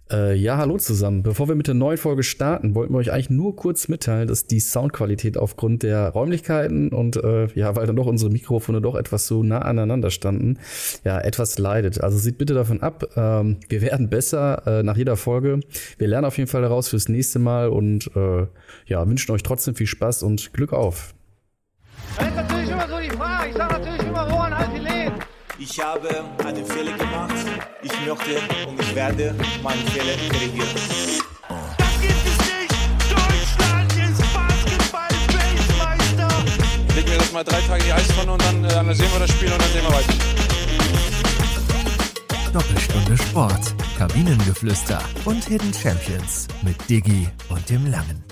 Ja, hallo zusammen. Bevor wir mit der neuen Folge starten, wollten wir euch eigentlich nur kurz mitteilen, dass die Soundqualität aufgrund der Räumlichkeiten und weil dann doch unsere Mikrofone doch etwas so nah aneinander standen, ja, etwas leidet. Also seht bitte davon ab. Wir werden besser nach jeder Folge. Wir lernen auf jeden Fall daraus fürs nächste Mal und wünschen euch trotzdem viel Spaß und Glück auf. Das ist natürlich immer so die Frage. Ich sage natürlich immer Rohan Haltilen. Ich habe einen Fehler gemacht. Ich möchte und ich werde meinen Fehler korrigieren. Das gibt es nicht. Deutschland ist Basketball-Weltmeister. Legen wir das mal 3 Tage in die Eistonne und dann analysieren wir das Spiel und dann sehen wir weiter. Doppelstunde Sport, Kabinengeflüster und Hidden Champions mit Diggi und dem Langen.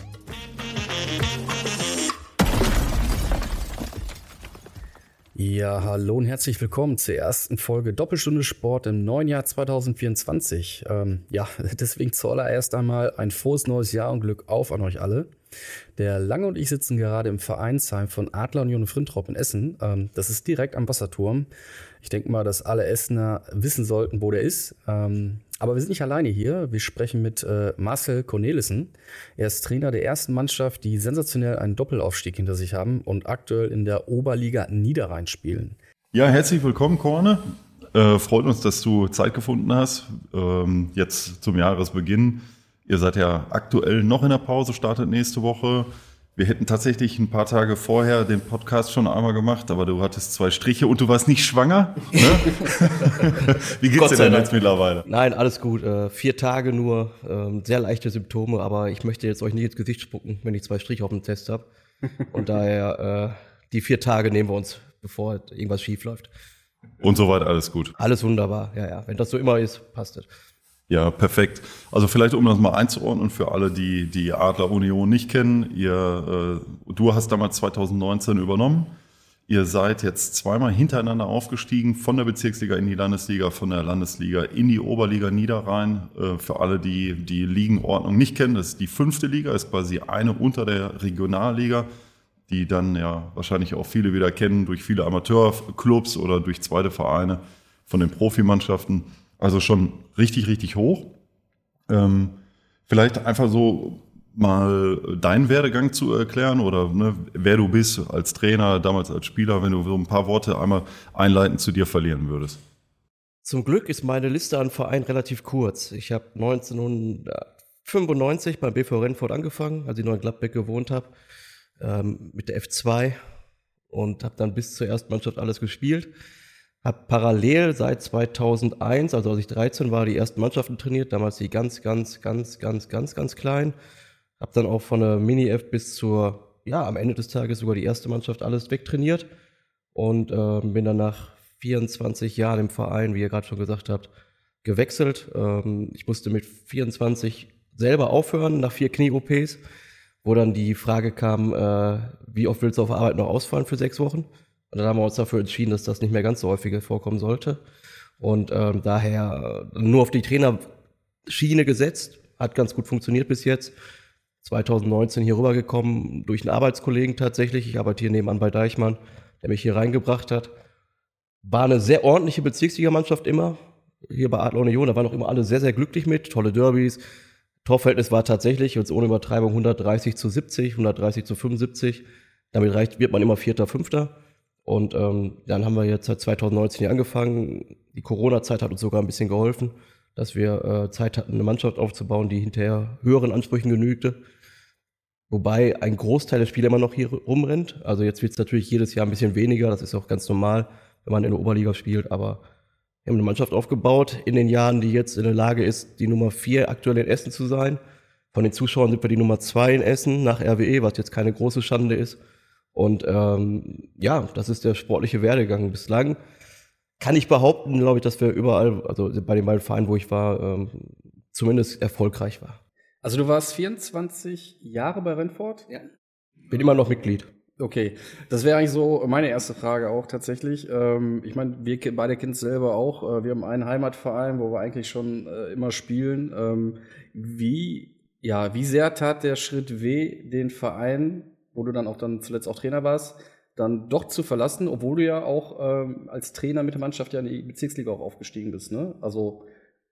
Ja, hallo und herzlich willkommen zur ersten Folge Doppelstunde Sport im neuen Jahr 2024. Deswegen zuallererst einmal ein frohes neues Jahr und Glück auf an euch alle. Der Lange und ich sitzen gerade im Vereinsheim von Adler Union Frintrop in Essen. Das ist direkt am Wasserturm. Ich denke mal, dass alle Essener wissen sollten, wo der ist. Aber wir sind nicht alleine hier. Wir sprechen mit Marcel Cornelissen. Er ist Trainer der ersten Mannschaft, die sensationell einen Doppelaufstieg hinter sich haben und aktuell in der Oberliga Niederrhein spielen. Ja, herzlich willkommen, Corne. Freut uns, dass du Zeit gefunden hast. Jetzt zum Jahresbeginn. Ihr seid ja aktuell noch in der Pause, startet nächste Woche. Wir hätten tatsächlich ein paar Tage vorher den Podcast schon einmal gemacht, aber du hattest 2 Striche und du warst nicht schwanger. Ne? Wie geht's dir denn jetzt mittlerweile? Nein, alles gut. 4 Tage nur, sehr leichte Symptome, aber ich möchte jetzt euch nicht ins Gesicht spucken, wenn ich 2 Striche auf dem Test habe. Und daher die 4 Tage nehmen wir uns, bevor irgendwas schief läuft. Und soweit alles gut? Alles wunderbar, ja. Wenn das so immer ist, passt es. Ja, perfekt. Also vielleicht, um das mal einzuordnen für alle, die Adler Union nicht kennen. Du hast damals 2019 übernommen. Ihr seid jetzt 2-mal hintereinander aufgestiegen von der Bezirksliga in die Landesliga, von der Landesliga in die Oberliga Niederrhein. Für alle, die die Ligenordnung nicht kennen, das ist die 5. Liga, ist quasi eine unter der Regionalliga, die dann ja wahrscheinlich auch viele wieder kennen durch viele Amateurclubs oder durch zweite Vereine von den Profimannschaften. Also schon richtig, richtig hoch. Vielleicht einfach so mal deinen Werdegang zu erklären oder wer du bist als Trainer, damals als Spieler, wenn du so ein paar Worte einmal einleitend zu dir verlieren würdest. Zum Glück ist meine Liste an Vereinen relativ kurz. Ich habe 1995 beim BV Rennfort angefangen, als ich noch in Gladbeck gewohnt habe, mit der F2 und habe dann bis zur Erstmannschaft alles gespielt. Habe parallel seit 2001, also als ich 13 war, die ersten Mannschaften trainiert, damals die ganz klein. Habe dann auch von der Mini-F bis zur, am Ende des Tages sogar die erste Mannschaft alles wegtrainiert und bin dann nach 24 Jahren im Verein, wie ihr gerade schon gesagt habt, gewechselt. Ich musste mit 24 selber aufhören, nach 4 Knie-OPs, wo dann die Frage kam, wie oft willst du auf Arbeit noch ausfallen für 6 Wochen? Und dann haben wir uns dafür entschieden, dass das nicht mehr ganz so häufig vorkommen sollte. Und daher nur auf die Trainerschiene gesetzt. Hat ganz gut funktioniert bis jetzt. 2019 hier rübergekommen durch einen Arbeitskollegen tatsächlich. Ich arbeite hier nebenan bei Deichmann, der mich hier reingebracht hat. War eine sehr ordentliche Bezirksligamannschaft immer. Hier bei Adler Union, da waren auch immer alle sehr, sehr glücklich mit. Tolle Derbys. Torverhältnis war tatsächlich, jetzt ohne Übertreibung, 130:70, 130:75. Damit wird man immer 4., 5. Und dann haben wir jetzt seit 2019 hier angefangen. Die Corona-Zeit hat uns sogar ein bisschen geholfen, dass wir Zeit hatten, eine Mannschaft aufzubauen, die hinterher höheren Ansprüchen genügte. Wobei ein Großteil der Spieler immer noch hier rumrennt. Also jetzt wird es natürlich jedes Jahr ein bisschen weniger. Das ist auch ganz normal, wenn man in der Oberliga spielt. Aber wir haben eine Mannschaft aufgebaut in den Jahren, die jetzt in der Lage ist, die Nummer 4 aktuell in Essen zu sein. Von den Zuschauern sind wir die Nummer 2 in Essen nach RWE, was jetzt keine große Schande ist. Und das ist der sportliche Werdegang bislang. Kann ich behaupten, glaube ich, dass wir überall, also bei den beiden Vereinen, wo ich war, zumindest erfolgreich war. Also du warst 24 Jahre bei Rennfort? Ja. Bin immer noch Mitglied. Okay, das wäre eigentlich so meine erste Frage auch tatsächlich. Ich meine, wir beide kennen es selber auch. Wir haben einen Heimatverein, wo wir eigentlich schon immer spielen. Wie sehr tat der Schritt weh, den Verein, wo du dann zuletzt auch Trainer warst, dann doch zu verlassen, obwohl du ja auch als Trainer mit der Mannschaft ja in die Bezirksliga auch aufgestiegen bist, ne? Also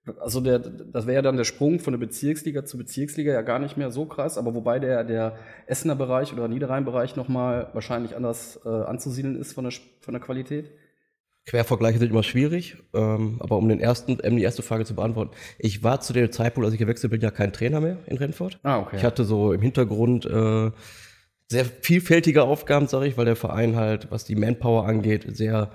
Also das wäre ja dann der Sprung von der Bezirksliga zu Bezirksliga ja gar nicht mehr so krass, aber wobei der Essener Bereich oder Niederrhein-Bereich nochmal wahrscheinlich anders anzusiedeln ist von der Qualität. Quervergleiche sind immer schwierig, aber um die erste Frage zu beantworten, ich war zu dem Zeitpunkt, als ich gewechselt bin, ja kein Trainer mehr in Renfort. Okay. Ich hatte so im Hintergrund sehr vielfältige Aufgaben, sage ich, weil der Verein halt, was die Manpower angeht, sehr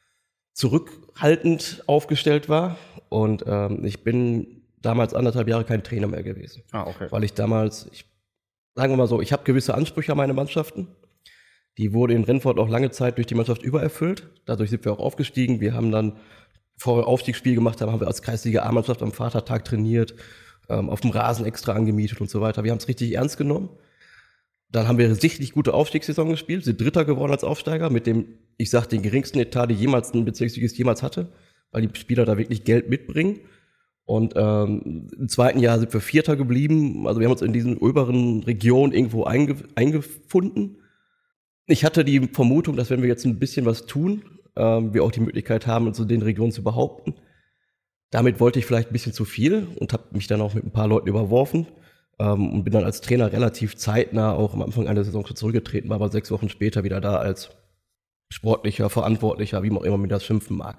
zurückhaltend aufgestellt war. Und ich bin damals 1,5 Jahre kein Trainer mehr gewesen. Okay. Weil ich damals, sagen wir mal so, ich habe gewisse Ansprüche an meine Mannschaften. Die wurde in Renfort auch lange Zeit durch die Mannschaft übererfüllt. Dadurch sind wir auch aufgestiegen. Wir haben dann, bevor wir Aufstiegsspiel gemacht haben, haben wir als Kreisliga A-Mannschaft am Vatertag trainiert, auf dem Rasen extra angemietet und so weiter. Wir haben es richtig ernst genommen. Dann haben wir eine sichtlich gute Aufstiegssaison gespielt, sind Dritter geworden als Aufsteiger mit dem, ich sag, den geringsten Etat, die jemals ein Bezirksligist jemals hatte, weil die Spieler da wirklich Geld mitbringen. Und im zweiten Jahr sind wir Vierter geblieben. Also wir haben uns in diesen oberen Regionen irgendwo eingefunden. Ich hatte die Vermutung, dass wenn wir jetzt ein bisschen was tun, wir auch die Möglichkeit haben, uns in den Regionen zu behaupten. Damit wollte ich vielleicht ein bisschen zu viel und habe mich dann auch mit ein paar Leuten überworfen und bin dann als Trainer relativ zeitnah auch am Anfang einer Saison schon zurückgetreten, war aber 6 Wochen später wieder da als sportlicher, Verantwortlicher, wie man auch immer mir das schimpfen mag.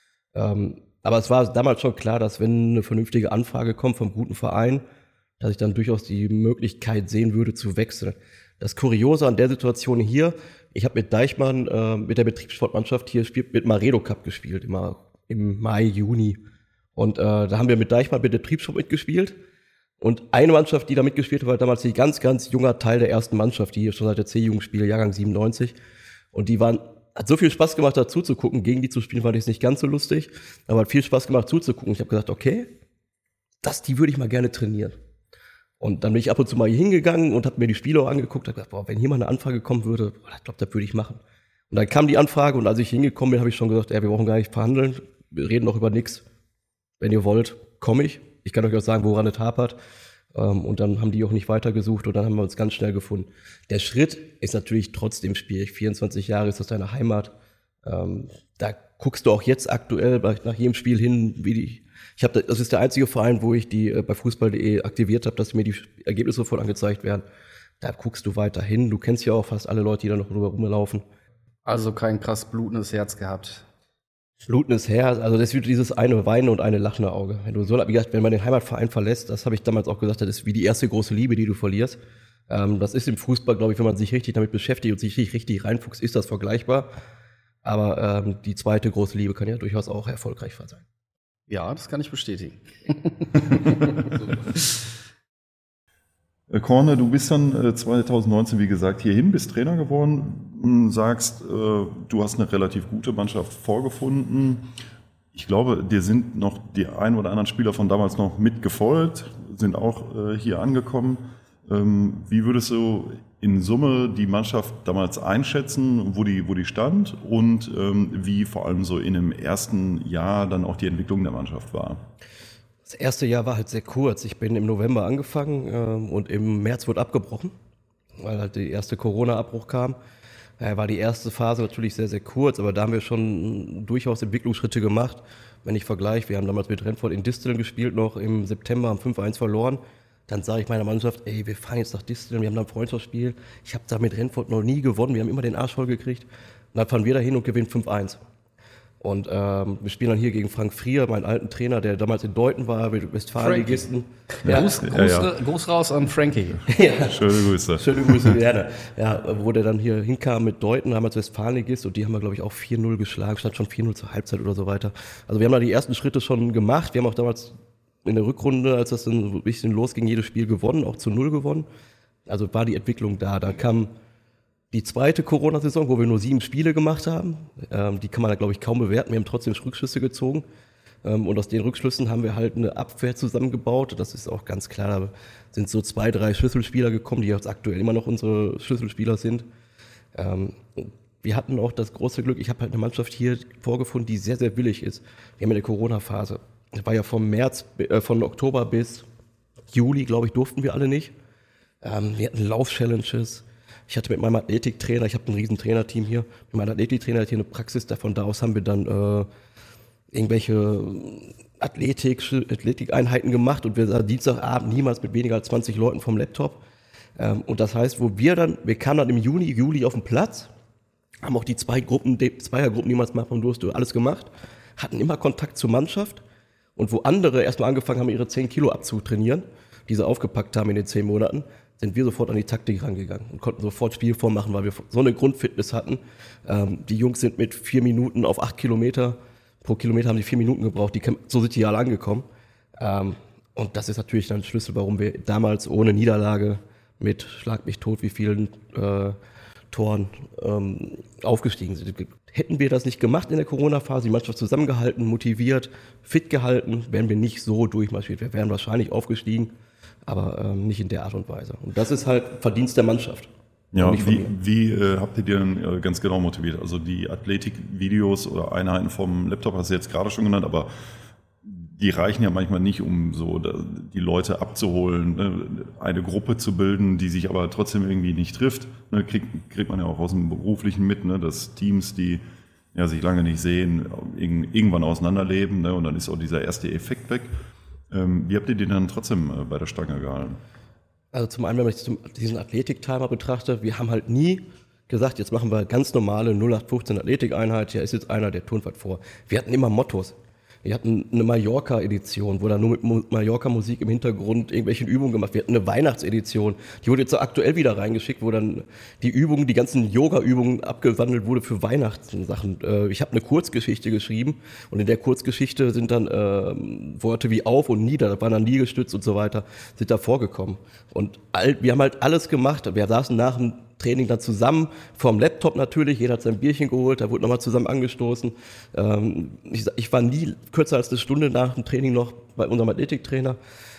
Aber es war damals schon klar, dass wenn eine vernünftige Anfrage kommt vom guten Verein, dass ich dann durchaus die Möglichkeit sehen würde zu wechseln. Das Kuriose an der Situation hier, ich habe mit Deichmann, mit der Betriebssportmannschaft hier mit Maredo Cup gespielt, immer im Mai, Juni. Und da haben wir mit Deichmann mit der Betriebssport mitgespielt. Und eine Mannschaft, die da mitgespielt hat, war damals die ganz, ganz junger Teil der ersten Mannschaft, die hier schon seit der C-Jugend spielt, Jahrgang 97. Und die hat so viel Spaß gemacht, dazu zu gucken. Gegen die zu spielen fand ich es nicht ganz so lustig, aber hat viel Spaß gemacht, zuzugucken. Ich habe gesagt, okay, die würde ich mal gerne trainieren. Und dann bin ich ab und zu mal hier hingegangen und habe mir die Spiele auch angeguckt. Habe gesagt, wenn hier mal eine Anfrage kommen würde, ich glaube, das würde ich machen. Und dann kam die Anfrage und als ich hingekommen bin, habe ich schon gesagt, wir brauchen gar nicht verhandeln, wir reden noch über nichts. Wenn ihr wollt, komme ich. Ich kann euch auch sagen, woran es hapert. Und dann haben die auch nicht weitergesucht und dann haben wir uns ganz schnell gefunden. Der Schritt ist natürlich trotzdem schwierig. 24 Jahre ist das deine Heimat. Da guckst du auch jetzt aktuell nach jedem Spiel hin, das ist der einzige Verein, wo ich die bei fußball.de aktiviert habe, dass mir die Ergebnisse sofort angezeigt werden. Da guckst du weiter hin. Du kennst ja auch fast alle Leute, die da noch drüber rumlaufen. Also kein krass blutendes Herz gehabt. Blutendes Herz, also das ist dieses eine weinende und eine lachende Auge. Wenn man den Heimatverein verlässt, das habe ich damals auch gesagt, das ist wie die erste große Liebe, die du verlierst. Das ist im Fußball, glaube ich, wenn man sich richtig damit beschäftigt und sich richtig reinfuchst, ist das vergleichbar. Aber die zweite große Liebe kann ja durchaus auch erfolgreich sein. Ja, das kann ich bestätigen. Corne, du bist dann 2019, wie gesagt, hierhin, bist Trainer geworden, sagst, du hast eine relativ gute Mannschaft vorgefunden. Ich glaube, dir sind noch die ein oder anderen Spieler von damals noch mitgefolgt, sind auch hier angekommen. Wie würdest du in Summe die Mannschaft damals einschätzen, wo die stand und wie vor allem so in dem ersten Jahr dann auch die Entwicklung der Mannschaft war? Das erste Jahr war halt sehr kurz. Ich bin im November angefangen und im März wurde abgebrochen, weil halt der erste Corona-Abbruch kam. War die erste Phase natürlich sehr, sehr kurz, aber da haben wir schon durchaus Entwicklungsschritte gemacht. Wenn ich vergleiche, wir haben damals mit Renfort in Disteln gespielt, noch im September, haben 5-1 verloren. Dann sage ich meiner Mannschaft, wir fahren jetzt nach Disteln, wir haben da ein Freundschaftsspiel. Ich habe da mit Renfort noch nie gewonnen, wir haben immer den Arsch voll gekriegt. Und dann fahren wir da hin und gewinnen 5-1. Und wir spielen dann hier gegen Frank Frier, meinen alten Trainer, der damals in Deuten war, mit Westfalenligisten. Ja. Gruß raus an Frankie. Ja. Schöne Grüße. Schöne Grüße, gerne. Ja, wo der dann hier hinkam mit Deuten, damals Westfalenligist, und die haben wir, glaube ich, auch 4-0 geschlagen, stand schon 4-0 zur Halbzeit oder so weiter. Also wir haben da die ersten Schritte schon gemacht. Wir haben auch damals in der Rückrunde, als das dann ein bisschen losging, jedes Spiel gewonnen, auch zu 0 gewonnen. Also war die Entwicklung da. Dann kam die zweite Corona-Saison, wo wir nur 7 Spiele gemacht haben. Die kann man da, glaube ich, kaum bewerten. Wir haben trotzdem Rückschlüsse gezogen. Und aus den Rückschlüssen haben wir halt eine Abwehr zusammengebaut. Das ist auch ganz klar. Da sind so 2, 3 Schlüsselspieler gekommen, die jetzt aktuell immer noch unsere Schlüsselspieler sind. Wir hatten auch das große Glück, ich habe halt eine Mannschaft hier vorgefunden, die sehr, sehr willig ist. Wir haben in der Corona-Phase. Das war ja von Oktober bis Juli, glaube ich, durften wir alle nicht. Wir hatten Lauf-Challenges. Ich hatte mit meinem Athletiktrainer, ich habe ein riesen Trainerteam hier, mit meinem Athletiktrainer hier eine Praxis, von da aus haben wir dann irgendwelche Athletikeinheiten gemacht und wir sind Dienstagabend niemals mit weniger als 20 Leuten vom Laptop. Und das heißt, wir kamen dann im Juli auf den Platz, haben auch die Zweiergruppen, die man machen durfte, alles gemacht, hatten immer Kontakt zur Mannschaft und wo andere erstmal angefangen haben, ihre 10 Kilo abzutrainieren, die sie aufgepackt haben in den 10 Monaten, sind wir sofort an die Taktik rangegangen und konnten sofort Spielform machen, weil wir so eine Grundfitness hatten. Die Jungs sind mit 4 Minuten auf 8 Kilometer, pro Kilometer haben die 4 Minuten gebraucht, so sind die alle angekommen. Und das ist natürlich dann ein Schlüssel, warum wir damals ohne Niederlage mit Schlag mich tot, wie vielen Toren aufgestiegen sind. Hätten wir das nicht gemacht in der Corona-Phase, die Mannschaft zusammengehalten, motiviert, fit gehalten, wären wir nicht so durchmarschiert. Wir wären wahrscheinlich aufgestiegen, aber nicht in der Art und Weise. Und das ist halt Verdienst der Mannschaft. Ja, wie habt ihr die denn ganz genau motiviert? Also die Athletik-Videos oder Einheiten vom Laptop hast du jetzt gerade schon genannt, aber die reichen ja manchmal nicht, um so die Leute abzuholen, ne? Eine Gruppe zu bilden, die sich aber trotzdem irgendwie nicht trifft. Ne? Kriegt man ja auch aus dem Beruflichen mit, ne? Dass Teams, die ja sich lange nicht sehen, irgendwann auseinanderleben, ne? Und dann ist auch dieser erste Effekt weg. Wie habt ihr die dann trotzdem bei der Stange gehalten? Also zum einen, wenn ich diesen Athletik-Timer betrachte, wir haben halt nie gesagt, jetzt machen wir ganz normale 0815 Athletikeinheit, ja ist jetzt einer, der turnt was vor. Wir hatten immer Mottos. Wir hatten eine Mallorca-Edition, wo dann nur mit Mallorca-Musik im Hintergrund irgendwelche Übungen gemacht. Wir hatten eine Weihnachtsedition, die wurde jetzt so aktuell wieder reingeschickt, wo dann die ganzen Yoga-Übungen abgewandelt wurde für Weihnachtssachen. Ich habe eine Kurzgeschichte geschrieben und in der Kurzgeschichte sind dann Worte wie auf und nieder, da waren dann Liegestütz und so weiter, sind da vorgekommen. Und wir haben halt alles gemacht. Wir saßen nach dem Training dann zusammen, vorm Laptop natürlich, jeder hat sein Bierchen geholt, da wurde nochmal zusammen angestoßen. Ich war nie kürzer als eine Stunde nach dem Training noch bei unserem Athletiktrainer.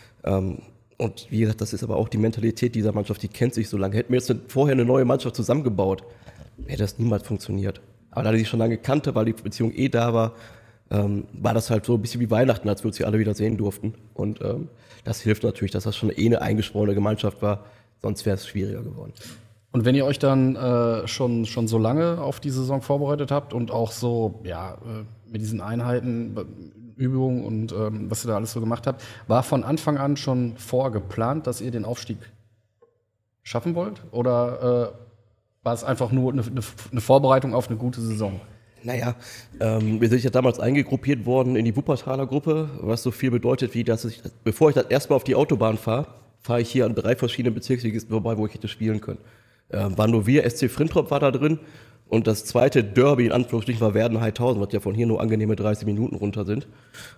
Und wie gesagt, das ist aber auch die Mentalität dieser Mannschaft, die kennt sich so lange. Hätten wir jetzt vorher eine neue Mannschaft zusammengebaut, hätte das niemals funktioniert. Aber da die sich schon lange kannte, weil die Beziehung da war, war das halt so ein bisschen wie Weihnachten, als wir uns hier alle wieder sehen durften. Und das hilft natürlich, dass das schon eine eingeschworene Gemeinschaft war, sonst wäre es schwieriger geworden. Und wenn ihr euch dann schon so lange auf die Saison vorbereitet habt und auch so mit diesen Einheiten, Übungen und was ihr da alles so gemacht habt, war von Anfang an schon vorgeplant, dass ihr den Aufstieg schaffen wollt? Oder war es einfach nur eine Vorbereitung auf eine gute Saison? Naja, wir sind ja damals eingegruppiert worden in die Wuppertaler Gruppe, was so viel bedeutet, wie dass bevor ich das erstmal auf die Autobahn fahre ich hier an 3 verschiedenen Bezirksligisten vorbei, wo ich hätte spielen können. Waren nur wir, SC Frintrop war da drin und das zweite Derby in Anführungsstrichen war Werden-Heidhausen, was ja von hier nur angenehme 30 Minuten runter sind.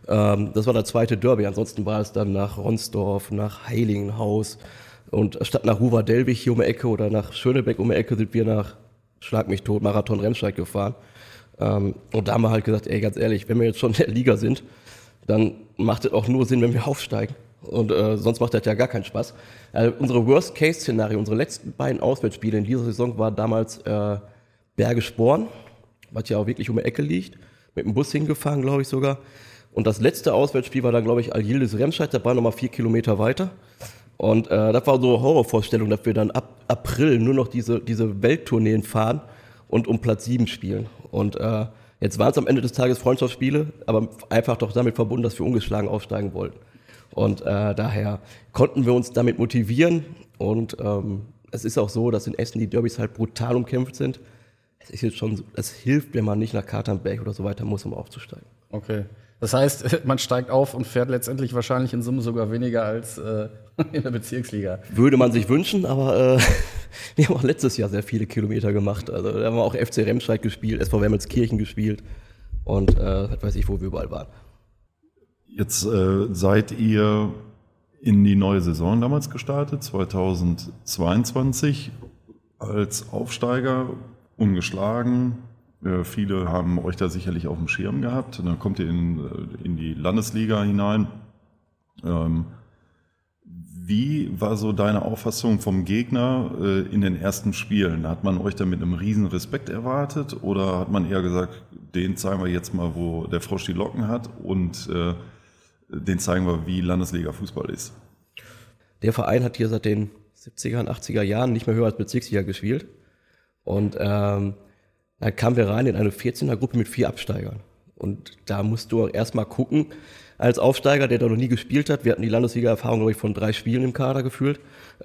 Das war das zweite Derby, ansonsten war es dann nach Ronsdorf, nach Heiligenhaus und statt nach Ruwer-Delwig hier um die Ecke oder nach Schönebeck um die Ecke sind wir nach Schlag mich tot, Marathon Remscheid gefahren. Und da haben wir halt gesagt, ey, ganz ehrlich, wenn wir jetzt schon in der Liga sind, dann macht es auch nur Sinn, wenn wir aufsteigen. Und sonst macht das ja gar keinen Spaß. Unsere Worst-Case-Szenario, unsere letzten beiden Auswärtsspiele in dieser Saison war damals Bergisch Born, was ja auch wirklich um die Ecke liegt, mit dem Bus hingefahren, glaube ich sogar. Und das letzte Auswärtsspiel war dann, glaube ich, Al-Yildiz Remscheid, da war nochmal 4 Kilometer weiter. Und das war so eine Horrorvorstellung, dass wir dann ab April nur noch diese Welttourneen fahren und um Platz 7 spielen. Und jetzt waren es am Ende des Tages Freundschaftsspiele, aber einfach doch damit verbunden, dass wir ungeschlagen aufsteigen wollten. Und daher konnten wir uns damit motivieren und es ist auch so, dass in Essen die Derbys halt brutal umkämpft sind. Es ist jetzt schon, es hilft, wenn man nicht nach Katernberg oder so weiter muss, um aufzusteigen. Okay. Das heißt, man steigt auf und fährt letztendlich wahrscheinlich in Summe sogar weniger als in der Bezirksliga. Würde man sich wünschen, aber wir haben auch letztes Jahr sehr viele Kilometer gemacht. Also da haben wir auch FC Remscheid gespielt, SV Wermelskirchen gespielt und weiß ich, wo wir überall waren. Jetzt seid ihr in die neue Saison damals gestartet, 2022, als Aufsteiger, ungeschlagen. Viele haben euch da sicherlich auf dem Schirm gehabt. Dann kommt ihr in die Landesliga hinein. Wie war so deine Auffassung vom Gegner in den ersten Spielen? Hat man euch da mit einem riesen Respekt erwartet oder hat man eher gesagt, den zeigen wir jetzt mal, wo der Frosch die Locken hat und den zeigen wir, wie Landesliga-Fußball ist? Der Verein hat hier seit den 70er und 80er Jahren nicht mehr höher als Bezirksliga gespielt. Und dann kamen wir rein in eine 14er-Gruppe mit 4 Absteigern. Und da musst du erstmal gucken, als Aufsteiger, der da noch nie gespielt hat, wir hatten die Landesliga-Erfahrung, glaube ich, von 3 Spielen im Kader gefühlt,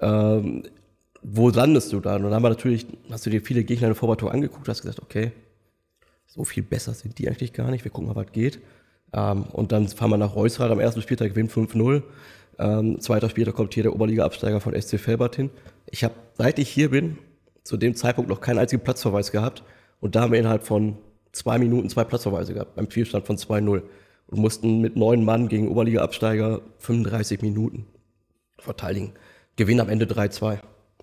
wo landest du da? Und dann hast du dir viele Gegner in der Vorbereitung angeguckt, hast gesagt, okay, so viel besser sind die eigentlich gar nicht, wir gucken mal, was geht. Und dann fahren wir nach Reusrad am ersten Spieltag, gewinnen 5-0. Zweiter Spieltag kommt hier der Oberliga-Absteiger von SC Velbert hin. Ich habe, seit ich hier bin, zu dem Zeitpunkt noch keinen einzigen Platzverweis gehabt. Und da haben wir innerhalb von 2 Minuten 2 Platzverweise gehabt, beim Spielstand von 2-0. Und mussten mit 9 Mann gegen Oberliga-Absteiger 35 Minuten verteidigen. Gewinnen am Ende 3-1.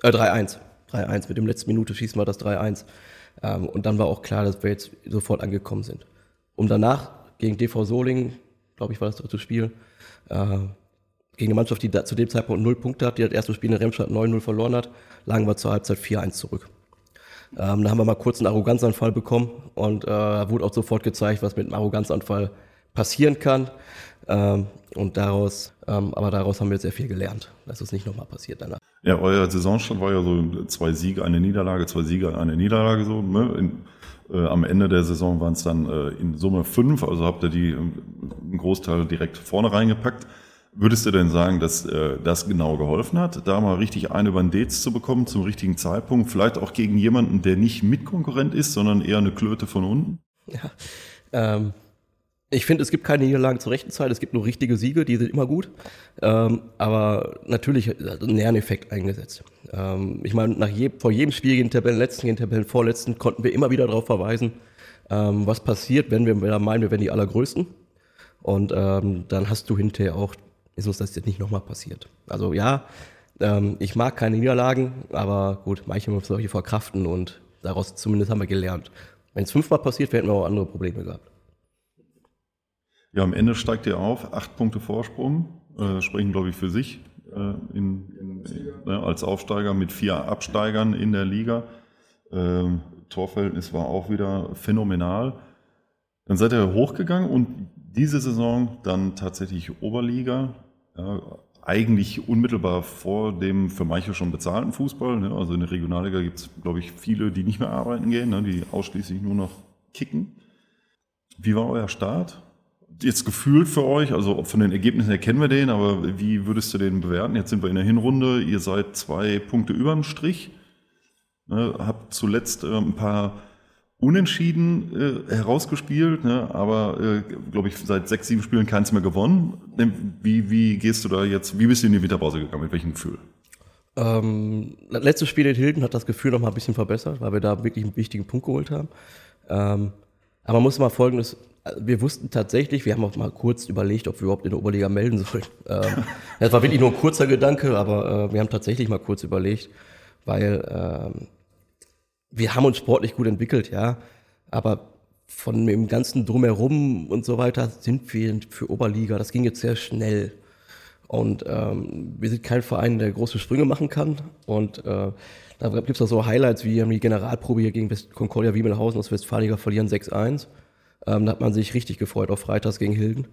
3-1. Mit dem letzten Minute schießen wir das 3-1. Und dann war auch klar, dass wir jetzt sofort angekommen sind. Um danach gegen DV Solingen, glaube ich, war das dritte Spiel, gegen eine Mannschaft, die zu dem Zeitpunkt 0 Punkte hat, die das erste Spiel in Remscheid 9-0 verloren hat, lagen wir zur Halbzeit 4-1 zurück. Da haben wir mal kurz einen Arroganzanfall bekommen und wurde auch sofort gezeigt, was mit einem Arroganzanfall passieren kann. Und daraus haben wir sehr viel gelernt, dass es nicht nochmal passiert danach. Ja, euer Saisonstand war ja so 2 Siege, eine Niederlage, 2 Siege, eine Niederlage so. Ne? Am Ende der Saison waren es dann in Summe 5, also habt ihr einen Großteil direkt vorne reingepackt. Würdest du denn sagen, dass das genau geholfen hat, da mal richtig einen über den Dez zu bekommen zum richtigen Zeitpunkt? Vielleicht auch gegen jemanden, der nicht Mitkonkurrent ist, sondern eher eine Klöte von unten? Ja, ich finde, es gibt keine Niederlagen zur rechten Zeit, es gibt nur richtige Siege, die sind immer gut. Aber natürlich hat ein Lerneffekt eingesetzt. Ich meine, vor jedem Spiel gegen Tabellenletzten, gegen Tabellenvorletzten konnten wir immer wieder darauf verweisen, was passiert, wenn wir meinen, wir wären die Allergrößten. Und dann hast du hinterher auch, ist uns das jetzt nicht nochmal passiert. Also ja, ich mag keine Niederlagen, aber gut, manche müssen solche verkraften und daraus zumindest haben wir gelernt. Wenn es 5-mal passiert, hätten wir auch andere Probleme gehabt. Ja, am Ende steigt ihr auf, 8 Punkte Vorsprung, sprechen glaube ich für sich als Aufsteiger mit 4 Absteigern in der Liga. Torverhältnis war auch wieder phänomenal. Dann seid ihr hochgegangen und diese Saison dann tatsächlich Oberliga, ja, eigentlich unmittelbar vor dem für manche schon bezahlten Fußball. Ne? Also in der Regionalliga gibt es, glaube ich, viele, die nicht mehr arbeiten gehen, ne? Die ausschließlich nur noch kicken. Wie war euer Start? Jetzt gefühlt für euch, also von den Ergebnissen her kennen wir den, aber wie würdest du den bewerten? Jetzt sind wir in der Hinrunde, ihr seid 2 Punkte über dem Strich, ne, habt zuletzt ein paar Unentschieden herausgespielt, ne, aber glaube ich seit 6, 7 Spielen keins mehr gewonnen. Wie gehst du da jetzt, wie bist du in die Winterpause gegangen, mit welchem Gefühl? Das letzte Spiel in Hilden hat das Gefühl noch mal ein bisschen verbessert, weil wir da wirklich einen wichtigen Punkt geholt haben. Aber man muss mal Folgendes, wir wussten tatsächlich, wir haben auch mal kurz überlegt, ob wir überhaupt in der Oberliga melden sollen. Das war wirklich nur ein kurzer Gedanke, aber wir haben tatsächlich mal kurz überlegt, weil wir haben uns sportlich gut entwickelt, ja, aber von dem ganzen Drumherum und so weiter sind wir für Oberliga, das ging jetzt sehr schnell. Und wir sind kein Verein, der große Sprünge machen kann. Und da gibt es auch so Highlights, wie die Generalprobe hier gegen Concordia Wiemelhausen aus Westfaliga verlieren 6-1. Da hat man sich richtig gefreut auf Freitags gegen Hilden.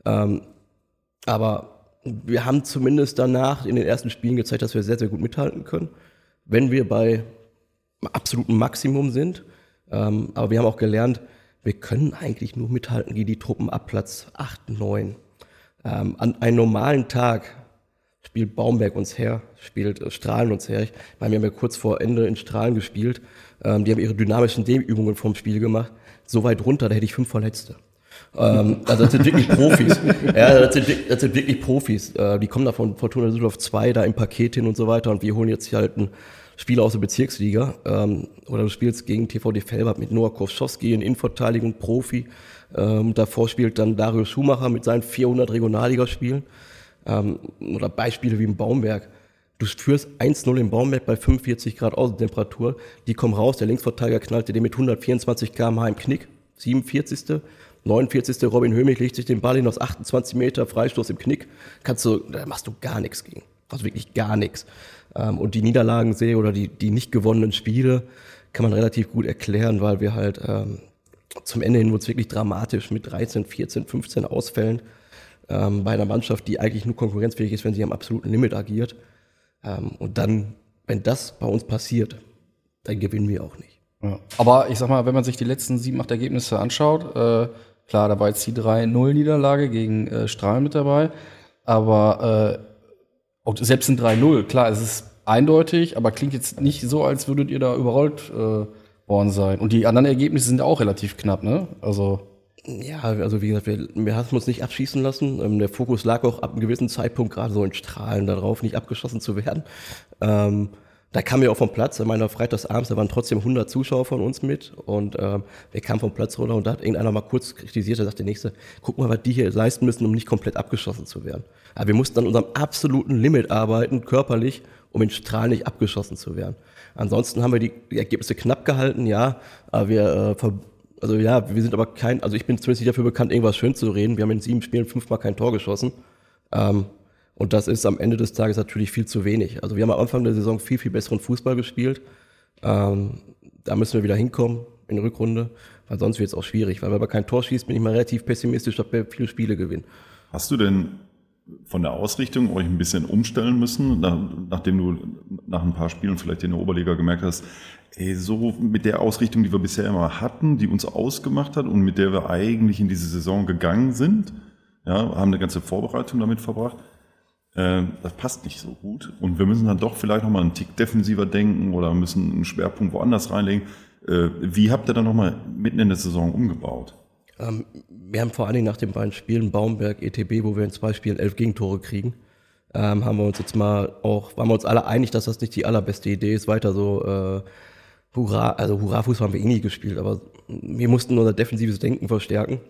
Aber wir haben zumindest danach in den ersten Spielen gezeigt, dass wir sehr, sehr gut mithalten können, wenn wir bei absolutem Maximum sind. Aber wir haben auch gelernt, wir können eigentlich nur mithalten gegen die Truppen ab Platz 8, 9. An einem normalen Tag spielt Baumberg uns her, spielt Strahlen uns her. Ich meine, wir haben ja kurz vor Ende in Strahlen gespielt. Die haben ihre dynamischen Dehnübungen vom Spiel gemacht. So weit runter, da hätte ich 5 Verletzte. Also das sind wirklich Profis. Ja, das sind wirklich Profis. Die kommen da von Fortuna Düsseldorf 2 da im Paket hin und so weiter. Und wir holen jetzt hier halt einen Spieler aus der Bezirksliga. Oder du spielst gegen TVD Velbert mit Noah Kowschowski in Innenverteidigung, Profi. Davor spielt dann Dario Schumacher mit seinen 400 Regionalligaspielen. Oder Beispiele wie im Baumberg. Du führst 1-0 im Baumberg bei 45 Grad Außentemperatur. Die kommen raus, der Linksverteidiger knallte den mit 124 km/h im Knick. 47. 49. Robin Hömig legt sich den Ball hin aus 28 Meter, Freistoß im Knick. Da machst du gar nichts gegen. Also wirklich gar nichts. Und die Niederlagenserie oder die nicht gewonnenen Spiele kann man relativ gut erklären, weil wir halt zum Ende hin wurde es wirklich dramatisch mit 13, 14, 15 Ausfällen bei einer Mannschaft, die eigentlich nur konkurrenzfähig ist, wenn sie am absoluten Limit agiert. Und dann, wenn das bei uns passiert, dann gewinnen wir auch nicht. Ja. Aber ich sag mal, wenn man sich die letzten 7, 8 Ergebnisse anschaut, Klar, da war jetzt die 3-0-Niederlage gegen Strahlen mit dabei. Aber und selbst ein 3-0, klar, es ist eindeutig, aber klingt jetzt nicht so, als würdet ihr da überrollt worden sein. Und die anderen Ergebnisse sind auch relativ knapp, ne? Also ja, also wie gesagt, wir haben uns nicht abschießen lassen. Der Fokus lag auch ab einem gewissen Zeitpunkt gerade so in Strahlen darauf, nicht abgeschossen zu werden. Da kamen wir auch vom Platz, ich meine, freitagsabends, da waren trotzdem 100 Zuschauer von uns mit und wir kamen vom Platz runter und da hat irgendeiner mal kurz kritisiert, da sagt der Nächste, guck mal, was die hier leisten müssen, um nicht komplett abgeschossen zu werden. Aber wir mussten an unserem absoluten Limit arbeiten, körperlich, um in Strahlen nicht abgeschossen zu werden. Ansonsten haben wir die Ergebnisse knapp gehalten, ja, aber wir sind aber also ich bin zumindest nicht dafür bekannt, irgendwas schön zu reden. Wir haben in 7 Spielen 5-mal kein Tor geschossen. Und das ist am Ende des Tages natürlich viel zu wenig. Also wir haben am Anfang der Saison viel, viel besseren Fußball gespielt. Da müssen wir wieder hinkommen in der Rückrunde, weil sonst wird es auch schwierig. Weil wenn man kein Tor schießt, bin ich mal relativ pessimistisch, dass wir viele Spiele gewinnen. Hast du denn von der Ausrichtung euch ein bisschen umstellen müssen, nachdem du nach ein paar Spielen vielleicht in der Oberliga gemerkt hast, so mit der Ausrichtung, die wir bisher immer hatten, die uns ausgemacht hat und mit der wir eigentlich in diese Saison gegangen sind, ja, haben eine ganze Vorbereitung damit verbracht, das passt nicht so gut und wir müssen dann doch vielleicht nochmal einen Tick defensiver denken oder müssen einen Schwerpunkt woanders reinlegen. Wie habt ihr dann nochmal mitten in der Saison umgebaut? Wir haben vor allen Dingen nach den beiden Spielen Baumberg, ETB, wo wir in 2 Spielen 11 Gegentore kriegen, waren wir uns alle einig, dass das nicht die allerbeste Idee ist, weiter so Hurra-Fußball haben wir nie gespielt, aber wir mussten unser defensives Denken verstärken.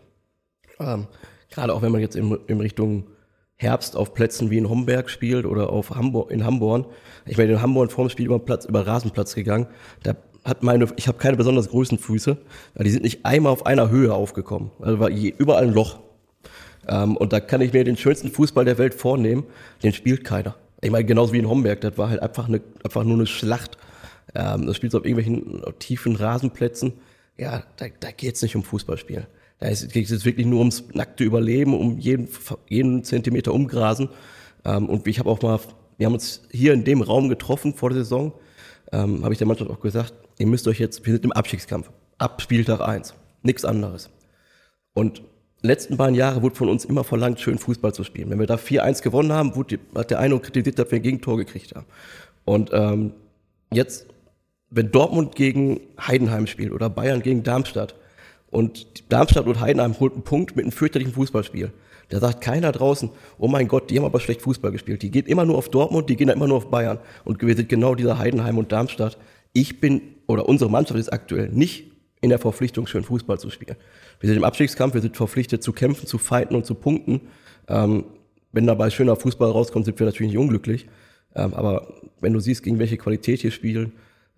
Gerade auch wenn man jetzt in Richtung Herbst auf Plätzen wie in Homberg spielt oder in Hamborn. Ich bin in Hamborn vorm Spiel über Rasenplatz gegangen. Ich habe keine besonders großen Füße. Die sind nicht einmal auf einer Höhe aufgekommen. Also war überall ein Loch. Und da kann ich mir den schönsten Fußball der Welt vornehmen. Den spielt keiner. Ich meine, genauso wie in Homberg. Das war halt einfach nur eine Schlacht. Das spielt auf irgendwelchen tiefen Rasenplätzen. Ja, da geht's nicht um Fußballspiel. Da geht es wirklich nur ums nackte Überleben, um jeden Zentimeter umgrasen. Und wir haben uns hier in dem Raum getroffen vor der Saison, habe ich der Mannschaft auch gesagt, wir sind im Abstiegskampf. Ab Spieltag 1. Nichts anderes. Und letzten beiden Jahre wurde von uns immer verlangt, schön Fußball zu spielen. Wenn wir da 4-1 gewonnen haben, hat der eine kritisiert, dass wir ein Gegentor gekriegt haben. Und jetzt, wenn Dortmund gegen Heidenheim spielt oder Bayern gegen Darmstadt und Darmstadt und Heidenheim holt einen Punkt mit einem fürchterlichen Fußballspiel, da sagt keiner draußen, oh mein Gott, die haben aber schlecht Fußball gespielt. Die geht immer nur auf Dortmund, die gehen immer nur auf Bayern. Und wir sind genau dieser Heidenheim und Darmstadt. Unsere Mannschaft ist aktuell nicht in der Verpflichtung, schön Fußball zu spielen. Wir sind im Abstiegskampf, wir sind verpflichtet zu kämpfen, zu fighten und zu punkten. Wenn dabei schöner Fußball rauskommt, sind wir natürlich nicht unglücklich. Aber wenn du siehst, gegen welche Qualität hier spielen,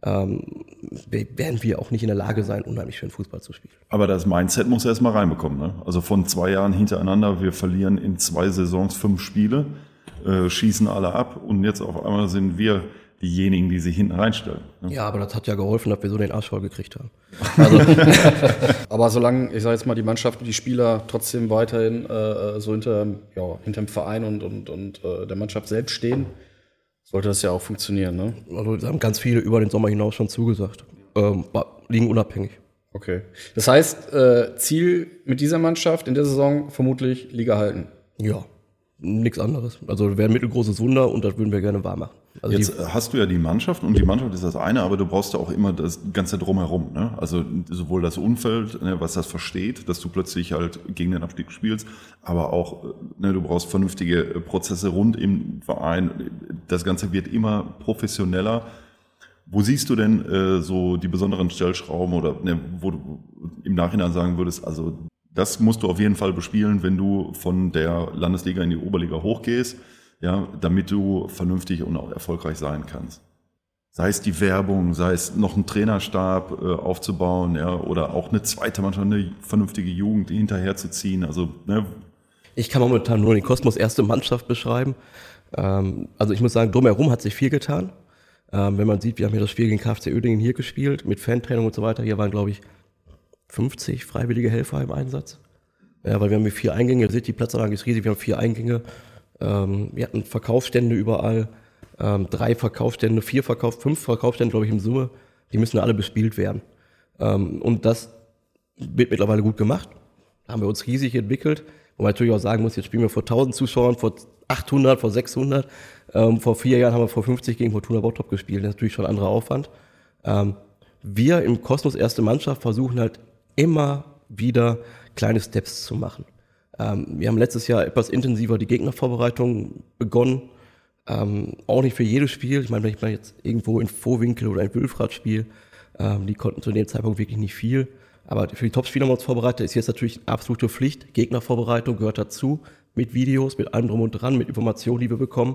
werden wir auch nicht in der Lage sein, unheimlich schön Fußball zu spielen. Aber das Mindset muss erst mal reinbekommen. Ne? Also von 2 Jahren hintereinander, wir verlieren in 2 Saisons 5 Spiele, schießen alle ab und jetzt auf einmal sind wir diejenigen, die sich hinten reinstellen. Ne? Ja, aber das hat ja geholfen, dass wir so den Arsch voll gekriegt haben. Also, aber solange, ich sage jetzt mal, die Mannschaft und die Spieler trotzdem weiterhin so hinterm Verein und der Mannschaft selbst stehen, sollte das ja auch funktionieren, ne? Also da haben ganz viele über den Sommer hinaus schon zugesagt. Liegen unabhängig. Okay. Das heißt, Ziel mit dieser Mannschaft in der Saison vermutlich Liga halten. Ja, nichts anderes. Also wäre ein mittelgroßes Wunder und das würden wir gerne wahr machen. Also jetzt hast du ja die Mannschaft und die Mannschaft ist das eine, aber du brauchst ja auch immer das Ganze drumherum. Ne? Also sowohl das Umfeld, ne, was das versteht, dass du plötzlich halt gegen den Abstieg spielst, aber auch, ne, du brauchst vernünftige Prozesse rund im Verein. Das Ganze wird immer professioneller. Wo siehst du denn so die besonderen Stellschrauben oder ne, wo du im Nachhinein sagen würdest, also das musst du auf jeden Fall bespielen, wenn du von der Landesliga in die Oberliga hochgehst, ja, damit du vernünftig und auch erfolgreich sein kannst. Sei es die Werbung, sei es noch einen Trainerstab aufzubauen, ja, oder auch eine zweite Mannschaft, eine vernünftige Jugend hinterherzuziehen. Also, ne. Ich kann momentan nur den Kosmos erste Mannschaft beschreiben. Also ich muss sagen, drumherum hat sich viel getan. Wenn man sieht, wir haben hier das Spiel gegen KfC Uerdingen hier gespielt, mit Fantraining und so weiter. Hier waren, glaube ich, 50 freiwillige Helfer im Einsatz. Ja, weil wir haben hier 4 Eingänge, ihr seht, die Platzanlage ist riesig, wir haben 4 Eingänge. Wir hatten Verkaufsstände überall, 3 Verkaufsstände, 5 Verkaufsstände, glaube ich, in Summe. Die müssen alle bespielt werden. Und das wird mittlerweile gut gemacht. Da haben wir uns riesig entwickelt. Wo man natürlich auch sagen muss, jetzt spielen wir vor 1000 Zuschauern, vor 800, vor 600. Vor 4 Jahren haben wir vor 50 gegen Fortuna Bottrop gespielt. Das ist natürlich schon ein anderer Aufwand. Wir im Kosmos erste Mannschaft versuchen halt immer wieder kleine Steps zu machen. Wir haben letztes Jahr etwas intensiver die Gegnervorbereitung begonnen. Auch nicht für jedes Spiel. Ich meine, wenn ich mal jetzt irgendwo in Vohwinkel oder in Wülfrath spiele, die konnten zu dem Zeitpunkt wirklich nicht viel. Aber für die Topspieler haben wir uns vorbereitet. Ist jetzt natürlich eine absolute Pflicht. Gegnervorbereitung gehört dazu. Mit Videos, mit allem drum und dran, mit Informationen, die wir bekommen.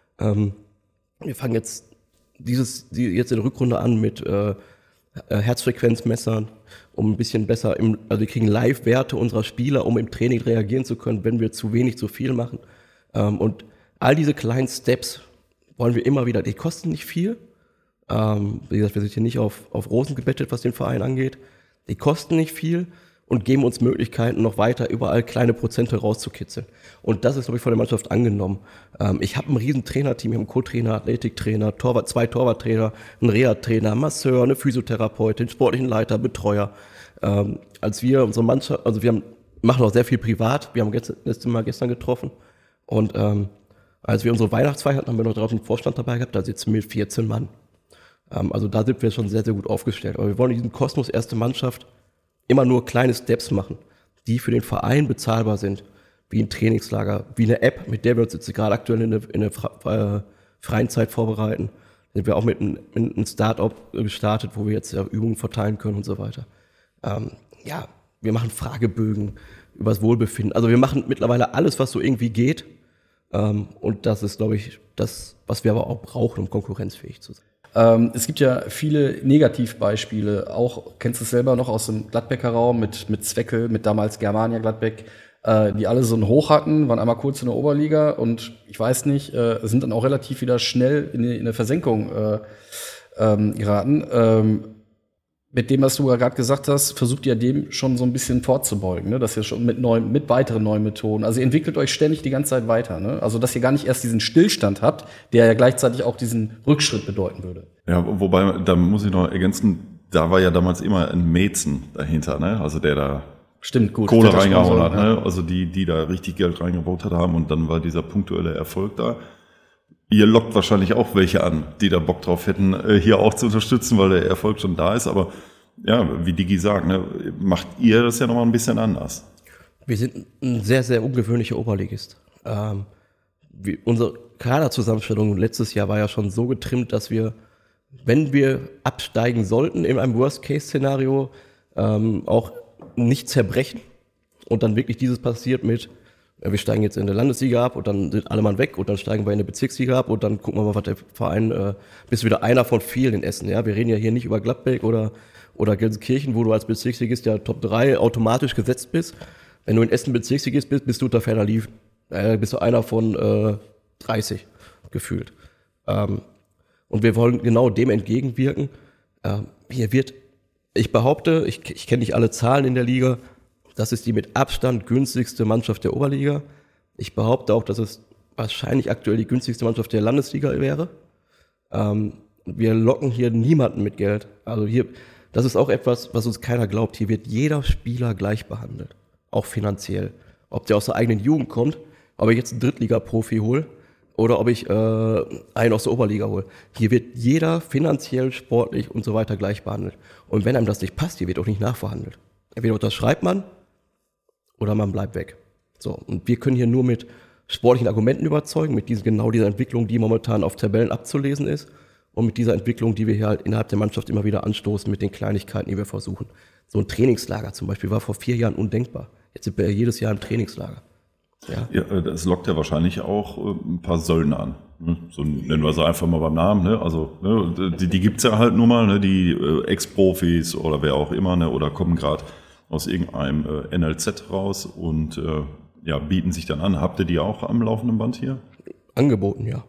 Wir fangen jetzt in der Rückrunde an mit Herzfrequenzmessern, um ein bisschen besser, also wir kriegen Live-Werte unserer Spieler, um im Training reagieren zu können, wenn wir zu wenig, zu viel machen. Und all diese kleinen Steps wollen wir immer wieder, die kosten nicht viel. Wie gesagt, wir sind hier nicht auf Rosen gebettet, was den Verein angeht. Die kosten nicht viel und geben uns Möglichkeiten, noch weiter überall kleine Prozente rauszukitzeln. Und das ist, glaube ich, von der Mannschaft angenommen. Ich habe ein riesen Trainerteam, ich habe einen Co-Trainer, Athletiktrainer, 2 Torwarttrainer, einen Reha-Trainer, Masseur, eine Physiotherapeutin, sportlichen Leiter, Betreuer. Als wir unsere Mannschaft, also wir machen auch sehr viel privat, wir haben letztes Mal gestern getroffen und als wir unsere Weihnachtsfeier hatten, haben wir noch draußen einen Vorstand dabei gehabt, da sitzen wir 14 Mann. Also da sind wir schon sehr, sehr gut aufgestellt. Aber wir wollen in diesem Kosmos erste Mannschaft immer nur kleine Steps machen, die für den Verein bezahlbar sind, wie ein Trainingslager, wie eine App, mit der wir uns jetzt gerade aktuell in der freien Zeit vorbereiten. Da sind wir auch mit einem Start-up gestartet, wo wir jetzt Übungen verteilen können und so weiter. Wir machen Fragebögen über das Wohlbefinden. Also wir machen mittlerweile alles, was so irgendwie geht. Und das ist, glaube ich, das, was wir aber auch brauchen, um konkurrenzfähig zu sein. Es gibt ja viele Negativbeispiele, auch kennst du es selber noch aus dem Gladbecker Raum mit Zweckel, mit damals Germania Gladbeck, die alle so einen Hoch hatten, waren einmal kurz in der Oberliga und ich weiß nicht, sind dann auch relativ wieder schnell in eine Versenkung geraten. Mit dem, was du ja gerade gesagt hast, versucht ihr dem schon so ein bisschen vorzubeugen, ne? Dass ihr schon mit weiteren neuen Methoden, also ihr entwickelt euch ständig die ganze Zeit weiter, ne? Also dass ihr gar nicht erst diesen Stillstand habt, der ja gleichzeitig auch diesen Rückschritt bedeuten würde. Ja, wobei, da muss ich noch ergänzen, da war ja damals immer ein Mäzen dahinter, ne? Also der da Kohle reingehauen hat, ne? Also die da richtig Geld reingebaut haben und dann war dieser punktuelle Erfolg da. Ihr lockt wahrscheinlich auch welche an, die da Bock drauf hätten, hier auch zu unterstützen, weil der Erfolg schon da ist. Aber ja, wie Digi sagt, ne, macht ihr das ja nochmal ein bisschen anders. Wir sind ein sehr, sehr ungewöhnlicher Oberligist. Unsere Kaderzusammenstellung letztes Jahr war ja schon so getrimmt, dass wir, wenn wir absteigen sollten in einem Worst-Case-Szenario, auch nicht zerbrechen. Und dann wirklich dieses passiert mit, wir steigen jetzt in der Landesliga ab und dann sind alle Mann weg und dann steigen wir in der Bezirksliga ab und dann gucken wir mal, was der Verein, bist wieder einer von vielen in Essen. Ja, wir reden ja hier nicht über Gladbeck oder Gelsenkirchen, wo du als Bezirksligist ja Top 3 automatisch gesetzt bist. Wenn du in Essen Bezirksligist bist, bist du unter ferner Liefen. Bist du einer von 30 gefühlt. Und wir wollen genau dem entgegenwirken. Hier wird, ich behaupte, ich kenne nicht alle Zahlen in der Liga, das ist die mit Abstand günstigste Mannschaft der Oberliga. Ich behaupte auch, dass es wahrscheinlich aktuell die günstigste Mannschaft der Landesliga wäre. Wir locken hier niemanden mit Geld. Also hier, das ist auch etwas, was uns keiner glaubt. Hier wird jeder Spieler gleich behandelt, auch finanziell. Ob der aus der eigenen Jugend kommt, ob ich jetzt einen Drittliga-Profi hole oder ob ich einen aus der Oberliga hole. Hier wird jeder finanziell, sportlich und so weiter gleich behandelt. Und wenn einem das nicht passt, hier wird auch nicht nachverhandelt. Entweder unterschreibt man oder man bleibt weg. So, und wir können hier nur mit sportlichen Argumenten überzeugen, mit genau dieser Entwicklung, die momentan auf Tabellen abzulesen ist und mit dieser Entwicklung, die wir hier halt innerhalb der Mannschaft immer wieder anstoßen mit den Kleinigkeiten, die wir versuchen. So ein Trainingslager zum Beispiel war vor 4 Jahren undenkbar. Jetzt sind wir jedes Jahr im Trainingslager. Ja, das lockt ja wahrscheinlich auch ein paar Söldner an. Ne? So nennen wir sie einfach mal beim Namen. Ne? Also die gibt's ja halt nur mal, ne? Die Ex-Profis oder wer auch immer, ne? Oder kommen gerade aus irgendeinem NLZ raus und bieten sich dann an. Habt ihr die auch am laufenden Band hier? Angeboten, ja.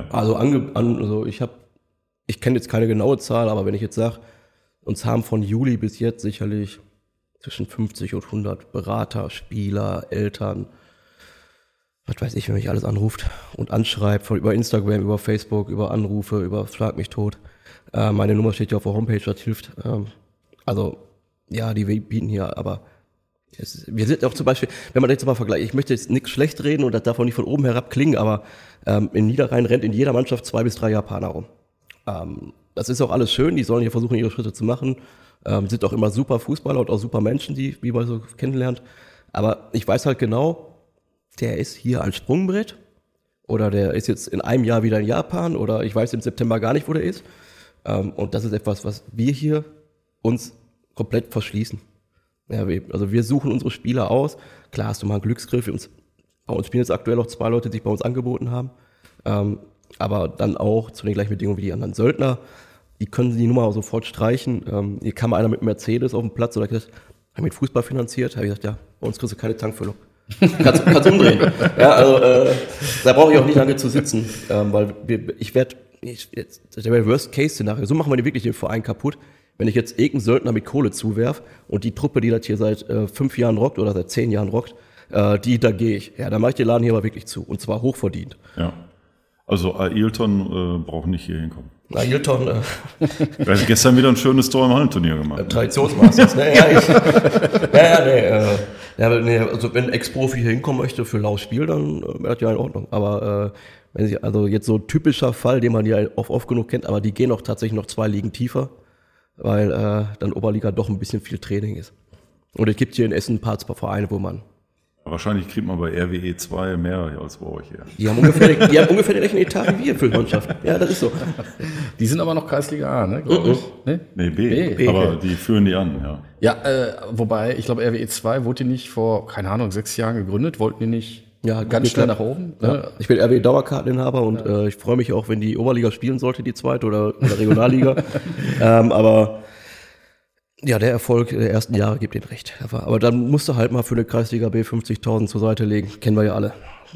Also ich kenne jetzt keine genaue Zahl, aber wenn ich jetzt sage, uns haben von Juli bis jetzt sicherlich zwischen 50 und 100 Berater, Spieler, Eltern, was weiß ich, wenn mich alles anruft und anschreibt, über Instagram, über Facebook, über Anrufe, über Schlag mich tot. Meine Nummer steht ja auf der Homepage, das hilft. Die bieten hier aber Wir sind auch zum Beispiel, wenn man jetzt mal vergleicht, ich möchte jetzt nichts schlecht reden und das darf auch nicht von oben herab klingen, aber in Niederrhein rennt in jeder Mannschaft 2 bis 3 Japaner rum. Das ist auch alles schön, die sollen hier versuchen, ihre Schritte zu machen, sind auch immer super Fußballer und auch super Menschen, wie man so kennenlernt. Aber ich weiß halt genau, der ist hier als Sprungbrett oder der ist jetzt in einem Jahr wieder in Japan oder ich weiß im September gar nicht, wo der ist. Und das ist etwas, was wir hier uns komplett verschließen. Ja, also wir suchen unsere Spieler aus. Klar hast du mal einen Glücksgriff. Bei uns spielen jetzt aktuell auch 2 Leute, die sich bei uns angeboten haben. Aber dann auch zu den gleichen Bedingungen wie die anderen Söldner. Die können die Nummer auch sofort streichen. Hier kam einer mit Mercedes auf dem Platz oder gesagt, haben mit Fußball finanziert. Habe ich gesagt, ja, bei uns kriegst du keine Tankfüllung. Kannst umdrehen. Ja, also da brauche ich auch nicht lange zu sitzen, weil der wäre Worst-Case-Szenario. So machen wir wirklich den Verein kaputt. Wenn ich jetzt irgendeinen Söldner mit Kohle zuwerf und die Truppe, die das hier seit 5 Jahren rockt oder seit 10 Jahren rockt, da gehe ich. Ja, dann mache ich den Laden hier aber wirklich zu. Und zwar hochverdient. Ja. Also Ailton braucht nicht hier hinkommen. Ailton. Er hat gestern wieder ein schönes Tor im Hallenturnier gemacht. Traditionsmasters, ne? Also wenn ein Ex-Profi hier hinkommen möchte für laues Spiel, dann wäre das ja in Ordnung. Aber also jetzt so ein typischer Fall, den man ja oft genug kennt, aber die gehen auch tatsächlich noch 2 Ligen tiefer, weil dann Oberliga doch ein bisschen viel Training ist. Und es gibt hier in Essen ein paar Vereine, wo man... Wahrscheinlich kriegt man bei RWE 2 mehr als bei euch hier. Die haben ungefähr den gleichen Etat wie wir für Mannschaften. Ja, das ist so. Die sind aber noch Kreisliga A, ne? Ich. Nee, B. Aber die führen die an, ja. Ja, wobei, ich glaube, RWE 2 wurde die nicht vor, keine Ahnung, 6 Jahren gegründet, wollten die nicht ganz schnell nach oben? Ja. Ne? Ich bin RWE Dauerkarteninhaber und ich freue mich auch, wenn die Oberliga spielen sollte, die zweite oder Regionalliga. Aber ja, der Erfolg der ersten Jahre gibt ihnen recht. Aber dann musst du halt mal für eine Kreisliga B 50.000 zur Seite legen. Kennen wir ja alle.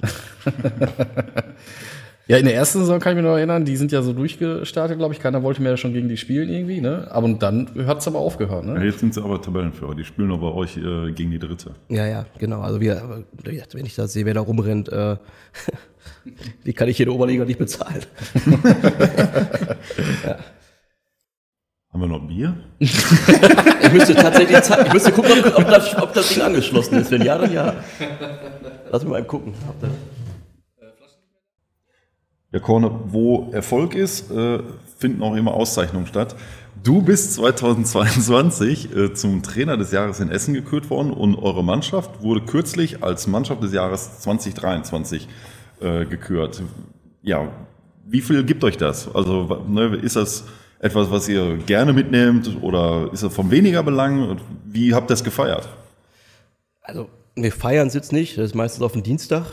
Ja, in der ersten Saison kann ich mich noch erinnern, die sind ja so durchgestartet, glaube ich. Keiner wollte mehr schon gegen die spielen irgendwie, ne? Aber dann hat es aber aufgehört, ne? Ja, jetzt sind sie aber Tabellenführer. Die spielen aber bei euch gegen die Dritte. Ja, genau. Also wenn ich da sehe, wer da rumrennt, die kann ich hier in der Oberliga nicht bezahlen. Ja. Haben wir noch Bier? Ich müsste gucken, ob das Ding angeschlossen ist. Wenn ja, dann ja. Lass mich mal eben gucken. Ja, Korne, wo Erfolg ist, finden auch immer Auszeichnungen statt. Du bist 2022 zum Trainer des Jahres in Essen gekürt worden und eure Mannschaft wurde kürzlich als Mannschaft des Jahres 2023 gekürt. Ja, wie viel gibt euch das? Also ist das etwas, was ihr gerne mitnehmt oder ist das von weniger Belang? Wie habt ihr das gefeiert? Also wir feiern es jetzt nicht, das ist meistens auf dem Dienstag.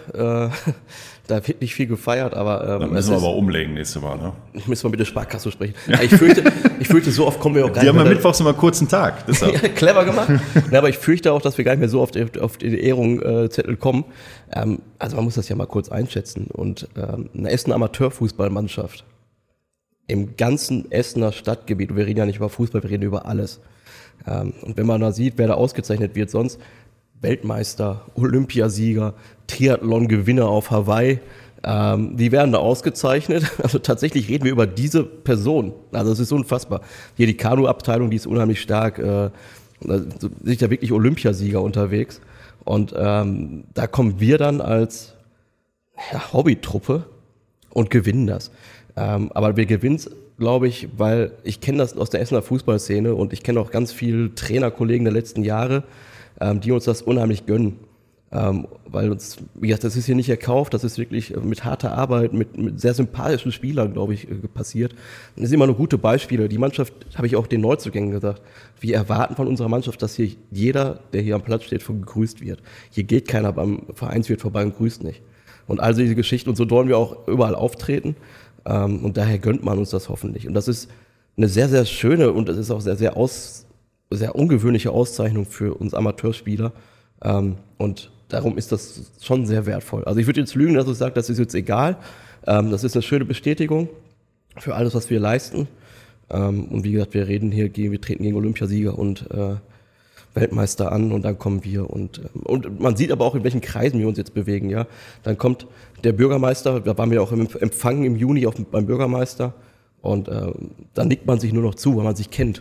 Da wird nicht viel gefeiert, aber dann müssen wir aber umlegen nächste Mal, ne? Müssen wir mit der Sparkasse sprechen. Ja. Ich fürchte, so oft kommen wir auch gar nicht mehr. Die haben ja mittwochs immer kurzen Tag. Ja, clever gemacht. Ja, aber ich fürchte auch, dass wir gar nicht mehr so oft auf die Ehrungszettel kommen. Also man muss das ja mal kurz einschätzen. Und eine Essener Amateurfußballmannschaft im ganzen Essener Stadtgebiet, und wir reden ja nicht über Fußball, wir reden über alles. Und wenn man da sieht, wer da ausgezeichnet wird, sonst Weltmeister, Olympiasieger, Triathlon-Gewinner auf Hawaii, die werden da ausgezeichnet. Also tatsächlich reden wir über diese Person. Also es ist unfassbar. Hier die Kanu-Abteilung, die ist unheimlich stark. Da sind ja wirklich Olympiasieger unterwegs. Und da kommen wir dann als Hobbytruppe und gewinnen das. Aber wir gewinnen es, glaube ich, weil ich kenne das aus der Essener Fußballszene und ich kenne auch ganz viele Trainerkollegen der letzten Jahre, die uns das unheimlich gönnen. Weil uns, wie gesagt, das ist hier nicht erkauft, das ist wirklich mit harter Arbeit, mit sehr sympathischen Spielern, glaube ich, passiert. Und das sind immer nur gute Beispiele. Die Mannschaft, habe ich auch den Neuzugängen gesagt, wir erwarten von unserer Mannschaft, dass hier jeder, der hier am Platz steht, gegrüßt wird. Hier geht keiner beim Vereinswirt vorbei und grüßt nicht. Und all diese Geschichten, und so wollen wir auch überall auftreten. Und daher gönnt man uns das hoffentlich. Und das ist eine sehr, sehr schöne und das ist auch sehr, sehr ungewöhnliche Auszeichnung für uns Amateurspieler. Und darum ist das schon sehr wertvoll. Also ich würde jetzt lügen, dass ich sage, das ist jetzt egal. Das ist eine schöne Bestätigung für alles, was wir leisten. Und wie gesagt, wir treten gegen Olympiasieger und Weltmeister an und dann kommen wir und man sieht aber auch, in welchen Kreisen wir uns jetzt bewegen, ja. Dann kommt der Bürgermeister, da waren wir auch im Empfang im Juni beim Bürgermeister und dann nickt man sich nur noch zu, weil man sich kennt.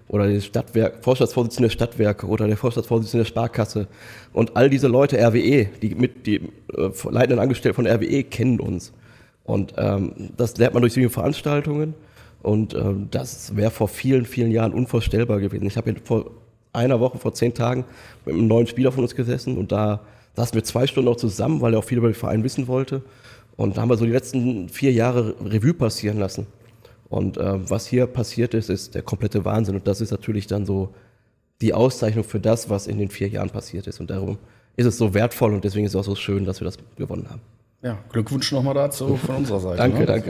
oder der Vorstandsvorsitzende der Stadtwerke oder der Vorstandsvorsitzende der Sparkasse. Und all diese Leute, RWE, die leitenden Angestellten von RWE kennen uns. Und das lernt man durch solche Veranstaltungen. Und das wäre vor vielen, vielen Jahren unvorstellbar gewesen. Ich habe vor 10 Tagen mit einem neuen Spieler von uns gesessen und da saßen wir 2 Stunden auch zusammen, weil er auch viel über den Verein wissen wollte. Und da haben wir so die letzten 4 Jahre Revue passieren lassen. Und was hier passiert ist der komplette Wahnsinn. Und das ist natürlich dann so die Auszeichnung für das, was in den 4 Jahren passiert ist. Und darum ist es so wertvoll und deswegen ist es auch so schön, dass wir das gewonnen haben. Ja, Glückwunsch nochmal dazu von unserer Seite. Danke, ne? danke.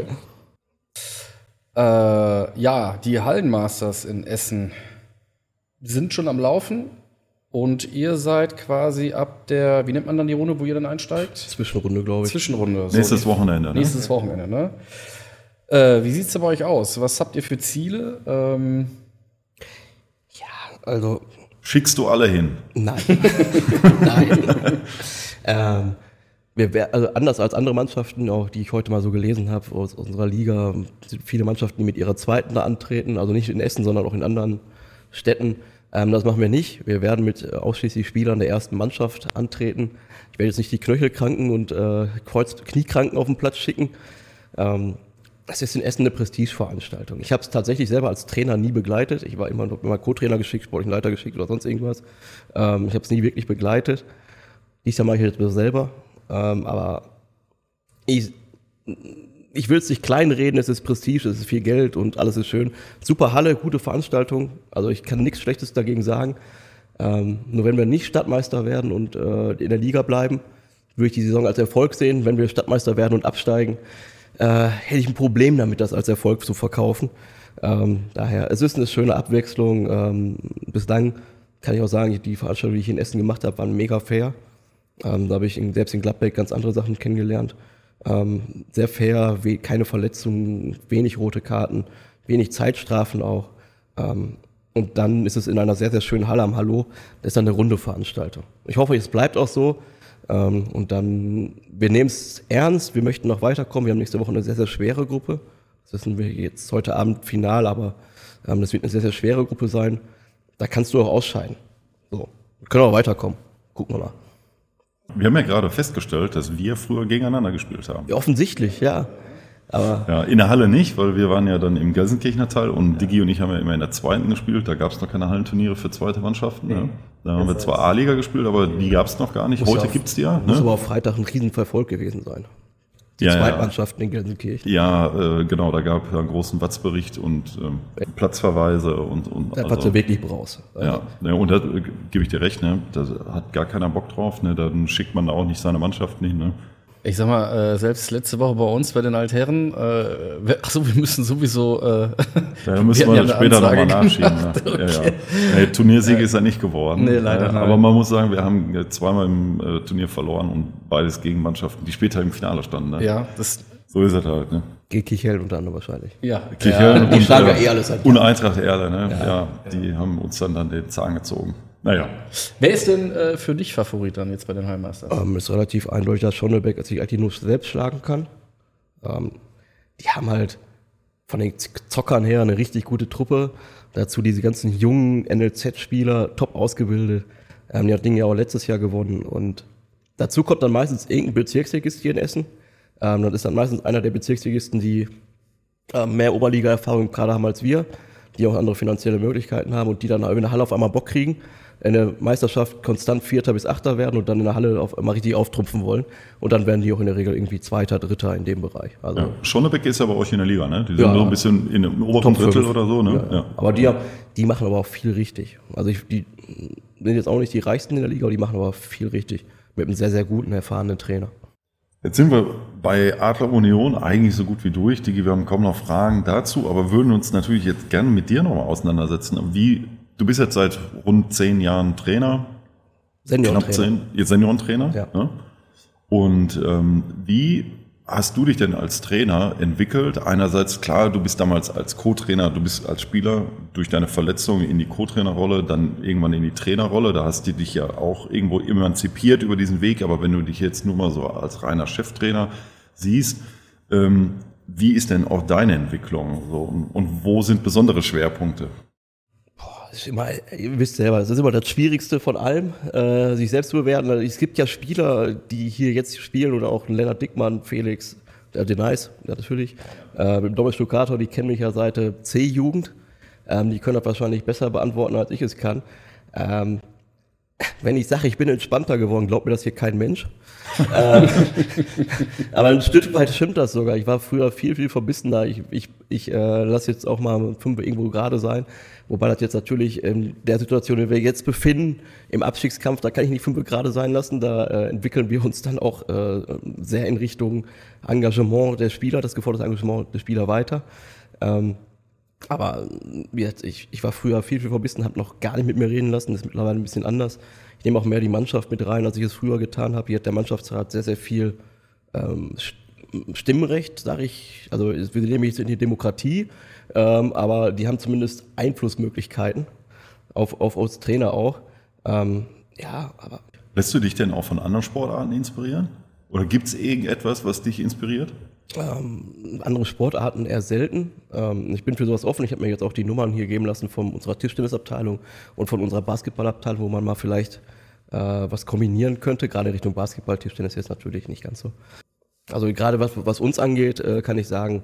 Ja, die Hallenmasters in Essen sind schon am Laufen und ihr seid quasi ab der, wie nennt man dann die Runde, wo ihr dann einsteigt? Zwischenrunde, glaube ich. Zwischenrunde. Nächstes Wochenende. Ne? Nächstes Wochenende, ne? Wie sieht's denn bei euch aus? Was habt ihr für Ziele? Also Schickst du alle hin? nein. Nein. Also anders als andere Mannschaften, auch die ich heute mal so gelesen habe aus unserer Liga, sind viele Mannschaften, die mit ihrer zweiten da antreten, also nicht in Essen, sondern auch in anderen Städten. Das machen wir nicht. Wir werden mit ausschließlich Spielern der ersten Mannschaft antreten. Ich werde jetzt nicht die Knöchelkranken und Kniekranken auf den Platz schicken. Das ist in Essen eine Prestigeveranstaltung. Ich habe es tatsächlich selber als Trainer nie begleitet. Ich war immer Co-Trainer geschickt, sportlichen Leiter geschickt oder sonst irgendwas. Ich habe es nie wirklich begleitet. Dieses Jahr mache ich jetzt selber. Aber ich will es nicht kleinreden, es ist Prestige, es ist viel Geld und alles ist schön. Super Halle, gute Veranstaltung, also ich kann nichts Schlechtes dagegen sagen. Nur wenn wir nicht Stadtmeister werden und in der Liga bleiben, würde ich die Saison als Erfolg sehen. Wenn wir Stadtmeister werden und absteigen, hätte ich ein Problem damit, das als Erfolg zu verkaufen. Daher, es ist eine schöne Abwechslung. Bislang kann ich auch sagen, die Veranstaltungen, die ich in Essen gemacht habe, waren mega fair. Da habe ich selbst in Gladbeck ganz andere Sachen kennengelernt. Sehr fair, keine Verletzungen, wenig rote Karten, wenig Zeitstrafen auch. Und dann ist es in einer sehr, sehr schönen Halle am Hallo. Das ist dann eine runde Veranstaltung. Ich hoffe, es bleibt auch so. Und dann, wir nehmen es ernst, wir möchten noch weiterkommen. Wir haben nächste Woche eine sehr, sehr schwere Gruppe. Das wissen wir jetzt heute Abend final, aber das wird eine sehr, sehr schwere Gruppe sein. Da kannst du auch ausscheiden. So, wir können auch weiterkommen. Gucken wir mal. Wir haben ja gerade festgestellt, dass wir früher gegeneinander gespielt haben. Ja, offensichtlich, ja. Aber ja, in der Halle nicht, weil wir waren ja dann im Gelsenkirchener Teil und Digi und ich haben ja immer in der zweiten gespielt. Da gab es noch keine Hallenturniere für zweite Mannschaften. Ne? Da haben wir zwar A-Liga gespielt, aber die gab es noch gar nicht. Heute gibt es die ja. Muss Ne? aber auf Freitag ein Riesenverfolg gewesen sein. Die Ja, Zweitmannschaften in Gelsenkirchen. Ja, genau, da gab es ja einen großen Watzbericht und Platzverweise und Da war es ja wirklich Braus. Ja, und da gebe ich dir recht, ne? Da hat gar keiner Bock drauf, ne? Dann schickt man da auch nicht seine Mannschaft hin, ne? Ich sag mal, selbst letzte Woche bei uns bei den Altherren, achso, wir müssen sowieso. Da müssen wir später nochmal nachschieben. Okay. Ja. Nee, Turniersieg ist er nicht geworden. Nee, leider nein. Aber man muss sagen, wir haben zweimal im Turnier verloren und beides gegen Mannschaften, die später im Finale standen. Ne? Ja, das. So ist es halt. Ne? Gegen Kichel unter anderem wahrscheinlich. Ja. Kichel Die schlagen ja alles an. und Eintracht Erle, ne? Ja, die haben uns dann den Zahn gezogen. Naja. Wer ist denn für dich Favorit dann jetzt bei den Hallenmasters? Ist relativ eindeutig, dass Schonnebeck sich eigentlich nur selbst schlagen kann. Die haben halt von den Zockern her eine richtig gute Truppe. Dazu diese ganzen jungen NLZ-Spieler, top ausgebildet. Die hat Dinge ja auch letztes Jahr gewonnen. Und dazu kommt dann meistens irgendein Bezirksligist hier in Essen. Das ist dann meistens einer der Bezirksligisten, die mehr Oberliga-Erfahrung gerade haben als wir, die auch andere finanzielle Möglichkeiten haben und die dann in der Halle auf einmal Bock kriegen, in der Meisterschaft konstant 4. bis 8. werden und dann in der Halle auf einmal richtig auftrumpfen wollen. Und dann werden die auch in der Regel irgendwie 2., 3. in dem Bereich. Also Ja. Schonnebeck ist ja bei euch in der Liga, ne? Die sind so ein bisschen in dem oberen Top Drittel 5. oder so, ne? Ja. Aber die machen aber auch viel richtig. Also die sind jetzt auch nicht die reichsten in der Liga, aber die machen aber viel richtig. Mit einem sehr, sehr guten, erfahrenen Trainer. Jetzt sind wir bei Adler Union eigentlich so gut wie durch. Digi, wir haben kaum noch Fragen dazu, aber würden uns natürlich jetzt gerne mit dir nochmal auseinandersetzen. Du bist jetzt seit rund 10 Jahren Trainer. Seniorentrainer. Knapp 10, jetzt Seniorentrainer. Ja. Ne? Und wie hast du dich denn als Trainer entwickelt? Einerseits, klar, du bist damals als Co-Trainer, du bist als Spieler durch deine Verletzung in die Co-Trainerrolle, dann irgendwann in die Trainerrolle. Da hast du dich ja auch irgendwo emanzipiert über diesen Weg. Aber wenn du dich jetzt nur mal so als reiner Cheftrainer siehst, wie ist denn auch deine Entwicklung? So, und wo sind besondere Schwerpunkte? Das ist immer, ihr wisst selber, das ist immer das Schwierigste von allem, sich selbst zu bewerten. Es gibt ja Spieler, die hier jetzt spielen, oder auch Lennart Dickmann, Felix, Denise, ja natürlich, mit Dominik Stuckator, die kennen mich ja seit C-Jugend. Die können das wahrscheinlich besser beantworten, als ich es kann. Wenn ich sage, ich bin entspannter geworden, glaubt mir das hier kein Mensch. Aber ein Stück weit stimmt das sogar. Ich war früher viel, viel verbissener. Ich lasse jetzt auch mal 5 irgendwo gerade sein. Wobei das jetzt natürlich in der Situation, in der wir jetzt befinden, im Abstiegskampf, da kann ich nicht 5 gerade sein lassen. Da entwickeln wir uns dann auch sehr in Richtung Engagement der Spieler, das geforderte Engagement der Spieler weiter. Aber ich war früher viel, viel verbissen, habe noch gar nicht mit mir reden lassen. Das ist mittlerweile ein bisschen anders. Ich nehme auch mehr die Mannschaft mit rein, als ich es früher getan habe. Hier hat der Mannschaftsrat sehr, sehr viel Stimmrecht, sage ich. Also wir leben jetzt in die Demokratie, aber die haben zumindest Einflussmöglichkeiten auf uns Trainer auch. Ja, aber. Lässt du dich denn auch von anderen Sportarten inspirieren? Oder gibt es irgendetwas, was dich inspiriert? Andere Sportarten eher selten. Ich bin für sowas offen. Ich habe mir jetzt auch die Nummern hier geben lassen von unserer Tischtennisabteilung und von unserer Basketballabteilung, wo man mal vielleicht was kombinieren könnte. Gerade in Richtung Basketball, Tischtennis jetzt natürlich nicht ganz so. Also gerade was uns angeht, kann ich sagen,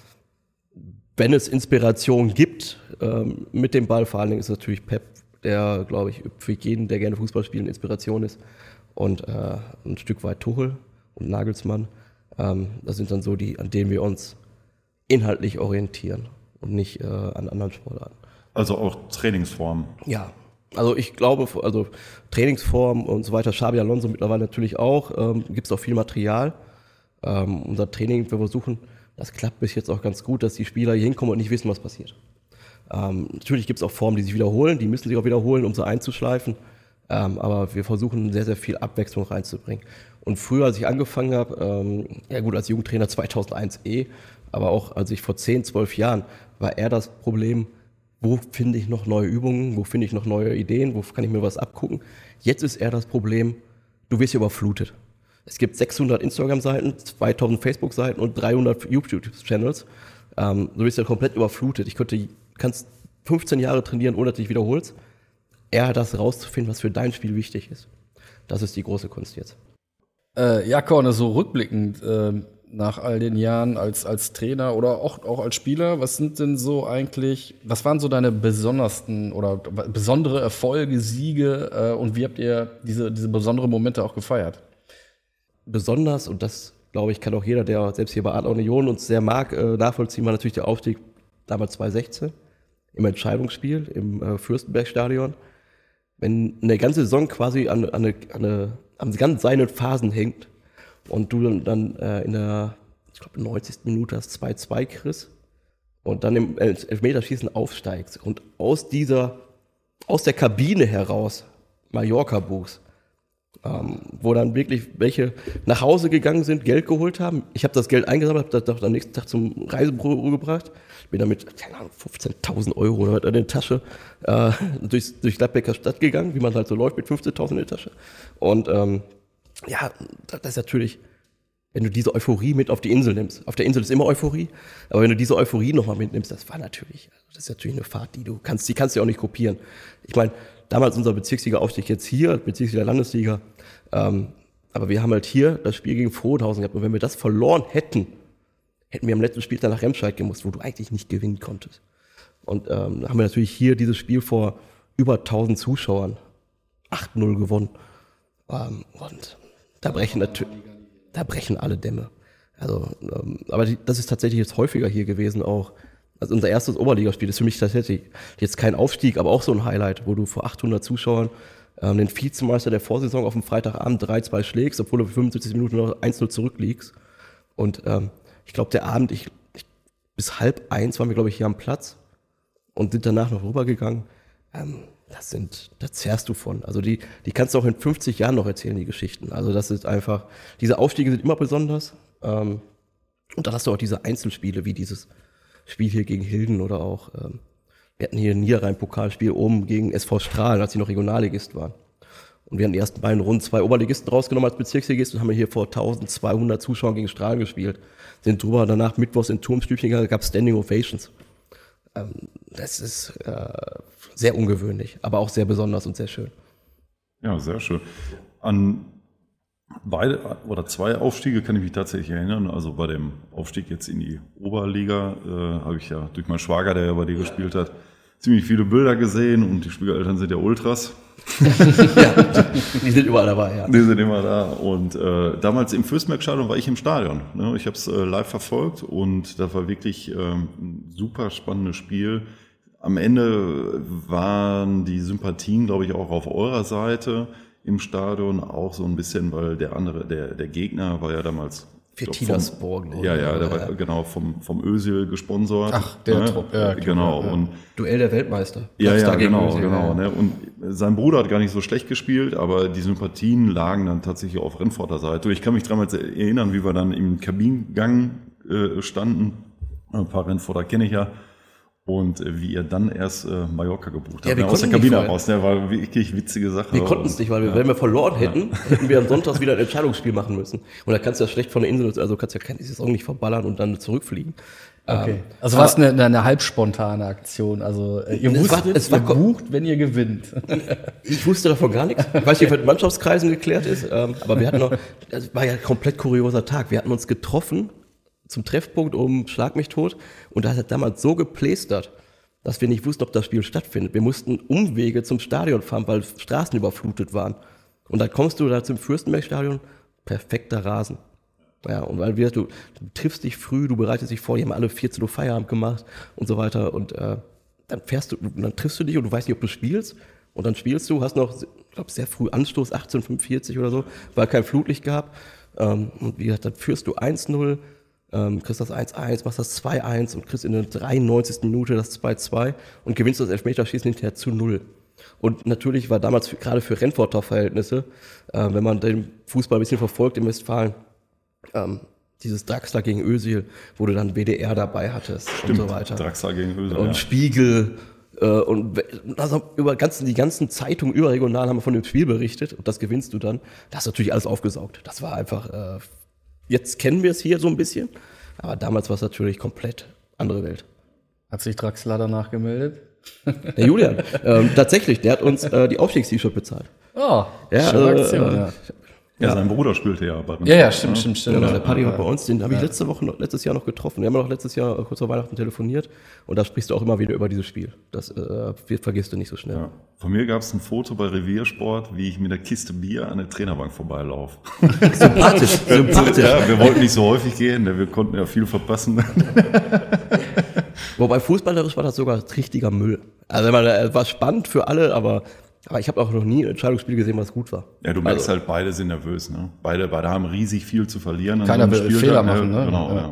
wenn es Inspiration gibt mit dem Ball, vor allen Dingen ist natürlich Pep, der, glaube ich, für jeden, der gerne Fußball spielt, eine Inspiration ist. Und ein Stück weit Tuchel und Nagelsmann. Das sind dann so die, an denen wir uns inhaltlich orientieren und nicht an anderen Sportarten. Also auch Trainingsformen? Ja, also ich glaube, also Trainingsformen und so weiter, Xabi Alonso mittlerweile natürlich auch, gibt es auch viel Material. Unser Training, wir versuchen, das klappt bis jetzt auch ganz gut, dass die Spieler hier hinkommen und nicht wissen, was passiert. Natürlich gibt es auch Formen, die sich wiederholen, die müssen sich auch wiederholen, um sie einzuschleifen. Aber wir versuchen sehr, sehr viel Abwechslung reinzubringen. Und früher, als ich angefangen habe, ja gut, als Jugendtrainer 2001 aber auch als ich vor 10, 12 Jahren, war eher das Problem, wo finde ich noch neue Übungen, wo finde ich noch neue Ideen, wo kann ich mir was abgucken. Jetzt ist eher das Problem, du wirst hier überflutet. Es gibt 600 Instagram-Seiten, 2000 Facebook-Seiten und 300 YouTube-Channels. Du wirst ja komplett überflutet. Kannst 15 Jahre trainieren, ohne dass du dich wiederholst. Eher das rauszufinden, was für dein Spiel wichtig ist. Das ist die große Kunst jetzt. Ja, Corne, so rückblickend nach all den Jahren als Trainer oder auch als Spieler, was waren so deine besondersten oder besondere Erfolge, Siege und wie habt ihr diese besonderen Momente auch gefeiert? Besonders, und das, glaube ich, kann auch jeder, der selbst hier bei Adler Union uns sehr mag, nachvollziehen, war natürlich der Aufstieg damals 2016 im Entscheidungsspiel im Fürstenbergstadion. Wenn eine ganze Saison quasi an ganz seinen Phasen hängt und du dann in der, ich glaube, 90. Minute das 2-2 kriegst und dann im Elfmeterschießen aufsteigst und aus der Kabine heraus Mallorca buchst, wo dann wirklich welche nach Hause gegangen sind, Geld geholt haben. Ich habe das Geld eingesammelt, habe das am nächsten Tag zum Reisebüro gebracht. Bin damit 15.000 Euro in der Tasche durch Gladbecker Stadt gegangen, wie man halt so läuft mit 15.000 in der Tasche. Und ja, das ist natürlich, wenn du diese Euphorie mit auf die Insel nimmst. Auf der Insel ist immer Euphorie, aber wenn du diese Euphorie nochmal mitnimmst, das ist natürlich eine Fahrt, die kannst du auch nicht kopieren. Ich meine, damals unser Bezirksliga-Aufstieg, jetzt hier, Bezirksliga-Landesliga, aber wir haben halt hier das Spiel gegen Frohnhausen gehabt und wenn wir das verloren hätten wir am letzten Spieltag nach Remscheid gemusst, wo du eigentlich nicht gewinnen konntest. Und haben wir natürlich hier dieses Spiel vor über 1000 Zuschauern 8-0 gewonnen. Und da brechen alle Dämme. Also, aber das ist tatsächlich jetzt häufiger hier gewesen auch. Also unser erstes Oberligaspiel ist für mich tatsächlich jetzt kein Aufstieg, aber auch so ein Highlight, wo du vor 800 Zuschauern den Vizemeister der Vorsaison auf dem Freitagabend 3-2 schlägst, obwohl du für 75 Minuten noch 1-0 zurückliegst. Und ich glaube, der Abend, bis 12:30 waren wir, glaube ich, hier am Platz und sind danach noch rübergegangen. Da zehrst du von. Also die kannst du auch in 50 Jahren noch erzählen, die Geschichten. Also das ist einfach, diese Aufstiege sind immer besonders. Und dann hast du auch diese Einzelspiele, wie dieses Spiel hier gegen Hilden oder auch, wir hatten hier ein Niederrhein-Pokalspiel oben gegen SV Strahlen, als sie noch Regionalligist waren. Und wir haben die ersten beiden Runden 2 Oberligisten rausgenommen als Bezirksligist und haben hier vor 1200 Zuschauern gegen Strahlen gespielt. Sind drüber danach mittwochs in Turmstübchen gegangen, gab es Standing Ovations. Das ist sehr ungewöhnlich, aber auch sehr besonders und sehr schön. Ja, sehr schön. An beide oder 2 Aufstiege kann ich mich tatsächlich erinnern. Also bei dem Aufstieg jetzt in die Oberliga habe ich ja durch meinen Schwager, der ja bei dir gespielt hat, ziemlich viele Bilder gesehen und die Schwiegereltern sind ja Ultras. Ja, die sind überall dabei, ja. Die sind immer da. Und damals im Fürstenberg-Stadion war ich im Stadion. Ne? Ich habe es live verfolgt und das war wirklich ein super spannendes Spiel. Am Ende waren die Sympathien, glaube ich, auch auf eurer Seite im Stadion, auch so ein bisschen, weil der Gegner war ja damals für Tiraspol. Ja, der war genau vom Özil gesponsert. Ach, der Trupp, ja. Genau. Ja. Und Duell der Weltmeister. Genau. Ne? Und sein Bruder hat gar nicht so schlecht gespielt, aber die Sympathien lagen dann tatsächlich auf Rennforter Seite. Ich kann mich damals erinnern, wie wir dann im Kabinengang standen. Ein paar Rennforter kenne ich ja. Und wie ihr dann erst Mallorca gebucht habt. Aus der Kabine raus. Ne? War wirklich witzige Sache. Wir konnten es nicht, weil wenn wir verloren hätten, hätten wir am Sonntag wieder ein Entscheidungsspiel machen müssen. Und da kannst du ja schlecht von der Insel, also kannst du ja keine Saison nicht verballern und dann zurückfliegen. Okay. Also war es eine halb spontane Aktion. Also ihr wusstet, ihr bucht, wenn ihr gewinnt. Ich wusste davon gar nichts. Ich weiß nicht, ob es mit Mannschaftskreisen geklärt ist, aber wir hatten noch, das war ja ein komplett kurioser Tag. Wir hatten uns getroffen zum Treffpunkt um Schlag mich tot und da hat er damals so geplästert, dass wir nicht wussten, ob das Spiel stattfindet. Wir mussten Umwege zum Stadion fahren, weil Straßen überflutet waren. Und dann kommst du da zum Fürstenberg-Stadion, perfekter Rasen. Ja, und weil du triffst dich früh, du bereitest dich vor, die haben alle 14 Uhr Feierabend gemacht und so weiter und dann triffst du dich und du weißt nicht, ob du spielst und dann spielst du, hast noch, ich glaube, sehr früh Anstoß, 18:45 oder so, weil kein Flutlicht gab und wie gesagt, dann führst du 1-0, kriegst das 1-1, machst das 2-1 und kriegst in der 93. Minute das 2-2 und gewinnst das Elfmeterschießen hinterher zu 0. Und natürlich war damals gerade für Rennforter Verhältnisse, wenn man den Fußball ein bisschen verfolgt in Westfalen, dieses Draxler gegen Özil, wo du dann WDR dabei hattest. Stimmt, und so weiter. Draxler gegen Özil, und Spiegel und also die ganzen Zeitungen überregional haben von dem Spiel berichtet und das gewinnst du dann. Das ist natürlich alles aufgesaugt. Das war einfach, jetzt kennen wir es hier so ein bisschen, aber damals war es natürlich komplett andere Welt. Hat sich Draxler danach gemeldet? Der Julian, tatsächlich, der hat uns die Aufstiegst-T-Shirt bezahlt. Oh, ja, schöne Aktion, ja, sein Bruder spielte ja bei uns. Ja, stimmt. Genau, der Paddy war bei uns, den habe ich letztes Jahr noch getroffen. Wir haben noch letztes Jahr kurz vor Weihnachten telefoniert und da sprichst du auch immer wieder über dieses Spiel. Das vergisst du nicht so schnell. Ja. Von mir gab es ein Foto bei Reviersport, wie ich mit der Kiste Bier an der Trainerbank vorbeilaufe. Sympathisch. Ja, wir wollten nicht so häufig gehen, wir konnten ja viel verpassen. Wobei fußballerisch war das sogar richtiger Müll. Also war spannend für alle, aber ich habe auch noch nie ein Entscheidungsspiel gesehen, was gut war. Ja, du merkst halt, beide sind nervös. Ne? Beide haben riesig viel zu verlieren. Keiner will Fehler machen. Ne? Genau,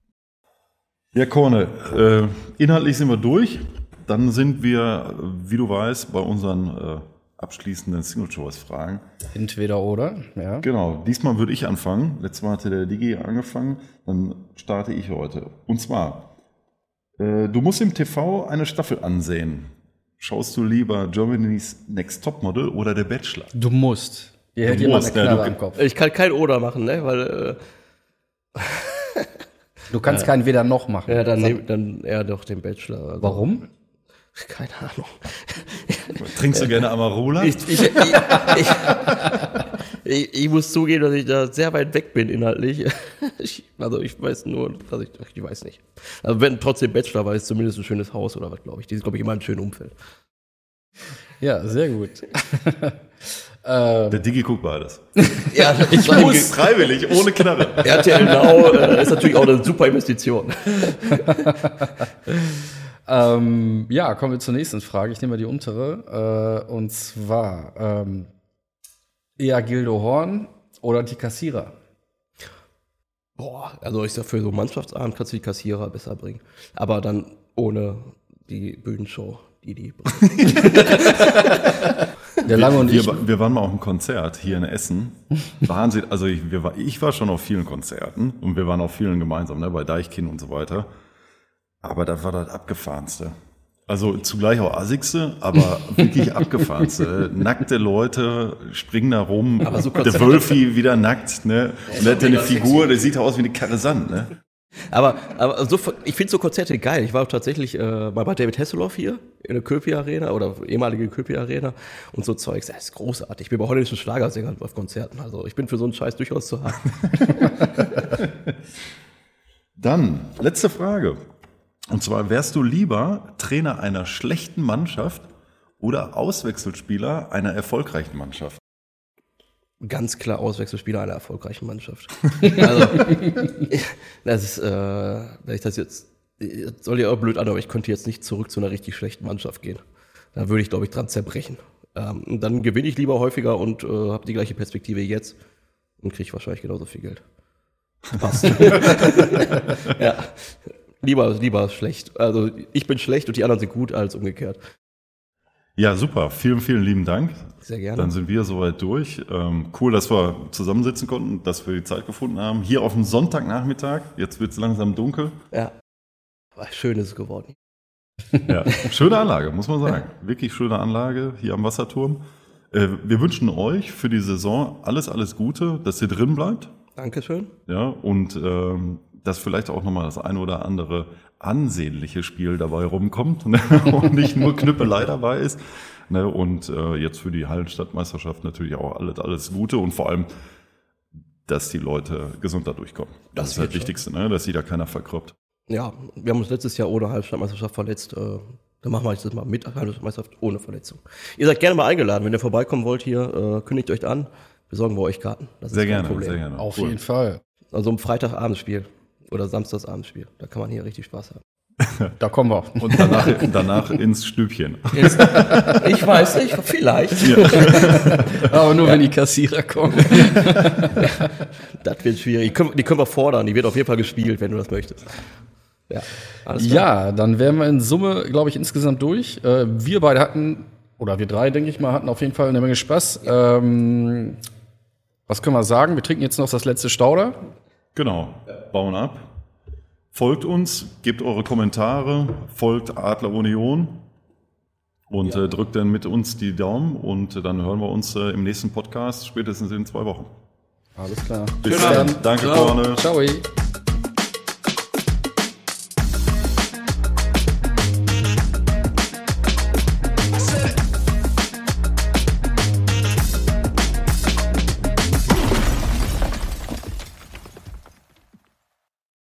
ja, Korne, inhaltlich sind wir durch. Dann sind wir, wie du weißt, bei unseren abschließenden Single-Choice-Fragen. Entweder oder, ja. Genau, diesmal würde ich anfangen. Letztes Mal hatte der Digi angefangen, dann starte ich heute. Und zwar, du musst im TV eine Staffel ansehen. Schaust du lieber Germany's Next Topmodel oder der Bachelor? Du musst. Dir hält jemand eine Knarre am Kopf. Ich kann kein Oder machen, ne? Weil du kannst kein Weder noch machen. Ja, dann eher doch den Bachelor. Also. Warum? Keine Ahnung. Trinkst du gerne Amarula? Ich muss zugeben, dass ich da sehr weit weg bin inhaltlich. Ich weiß nur, dass ich weiß nicht. Also wenn trotzdem Bachelor war, ist zumindest ein schönes Haus oder was, glaube ich. Die ist, glaube ich, immer ein schönes Umfeld. Ja, sehr gut. Der Digi guckt beides. Ja, ich muss freiwillig, ohne Knarre. RTL Now ist natürlich auch eine super Investition. Ja, kommen wir zur nächsten Frage. Ich nehme mal die untere. Und zwar eher Gildo Horn oder die Kassierer? Boah, also ich sag, für so Mannschaftsabend kannst du die Kassierer besser bringen. Aber dann ohne die Bühnenshow, die Der Lange und ich. Wir waren mal auf einem Konzert hier in Essen. Wahnsinn. Also ich war schon auf vielen Konzerten und wir waren auf vielen gemeinsam, ne, bei Deichkind und so weiter. Aber das war das Abgefahrenste. Also zugleich auch assigste, aber wirklich abgefahrenste. Nackte Leute springen da rum. Aber so der Wölfi wieder nackt, ne? Und der hat eine Figur, der sieht aus wie eine Karre Sand, ne? Aber ich finde so Konzerte geil. Ich war auch tatsächlich mal bei David Hasselhoff hier in der Köpi Arena oder ehemalige Köpi Arena und so Zeugs. Das ist großartig. Ich bin bei holländischen Schlagersängern auf Konzerten. Also ich bin für so einen Scheiß durchaus zu haben. Dann, letzte Frage. Und zwar, wärst du lieber Trainer einer schlechten Mannschaft oder Auswechselspieler einer erfolgreichen Mannschaft? Ganz klar Auswechselspieler einer erfolgreichen Mannschaft. Also, das ist, wenn ich das jetzt, soll ja auch blöd an, aber ich könnte jetzt nicht zurück zu einer richtig schlechten Mannschaft gehen. Da würde ich, glaube ich, dran zerbrechen. Und dann gewinne ich lieber häufiger und habe die gleiche Perspektive jetzt und kriege wahrscheinlich genauso viel Geld. Passt. Ja, lieber schlecht. Also ich bin schlecht und die anderen sind gut, als umgekehrt. Ja, super. Vielen, vielen lieben Dank. Sehr gerne. Dann sind wir soweit durch. Cool, dass wir zusammensitzen konnten, dass wir die Zeit gefunden haben. Hier auf dem Sonntagnachmittag. Jetzt wird es langsam dunkel. Ja, schön ist es geworden. Ja, schöne Anlage, muss man sagen. Wirklich schöne Anlage hier am Wasserturm. Wir wünschen euch für die Saison alles Gute, dass ihr drin bleibt. Dankeschön. Ja, und dass vielleicht auch nochmal das eine oder andere ansehnliche Spiel dabei rumkommt, ne? Und nicht nur Knüppelei dabei ist. Ne? Und jetzt für die Hallenstadtmeisterschaft natürlich auch alles Gute und vor allem, dass die Leute gesund da durchkommen. Das ist halt das Wichtigste, ne? Dass sich da keiner verkroppt. Ja, wir haben uns letztes Jahr ohne Hallenstadtmeisterschaft verletzt. Dann machen wir jetzt das mal mit Hallenstadtmeisterschaft ohne Verletzung. Ihr seid gerne mal eingeladen, wenn ihr vorbeikommen wollt hier, kündigt euch an, besorgen wir euch Karten. Das sehr ist kein gerne, Problem. sehr gerne. Auf jeden Fall. Also um Freitagabendspiel oder Samstagsabendspiel. Da kann man hier richtig Spaß haben. Da kommen wir. Und danach ins Stübchen. Ich weiß nicht, vielleicht. Ja. Aber nur, wenn die Kassierer kommen. Das wird schwierig. Die können wir fordern. Die wird auf jeden Fall gespielt, wenn du das möchtest. Ja, alles klar. Ja, dann wären wir in Summe, glaube ich, insgesamt durch. Wir beide hatten, oder wir drei, denke ich mal, hatten auf jeden Fall eine Menge Spaß. Was können wir sagen? Wir trinken jetzt noch das letzte Stauder. Genau, bauen ab. Folgt uns, gebt eure Kommentare, folgt Adler Union und drückt dann mit uns die Daumen und dann hören wir uns im nächsten Podcast spätestens in 2 Wochen. Alles klar. Bis dann. Danke, Korne. Ciao.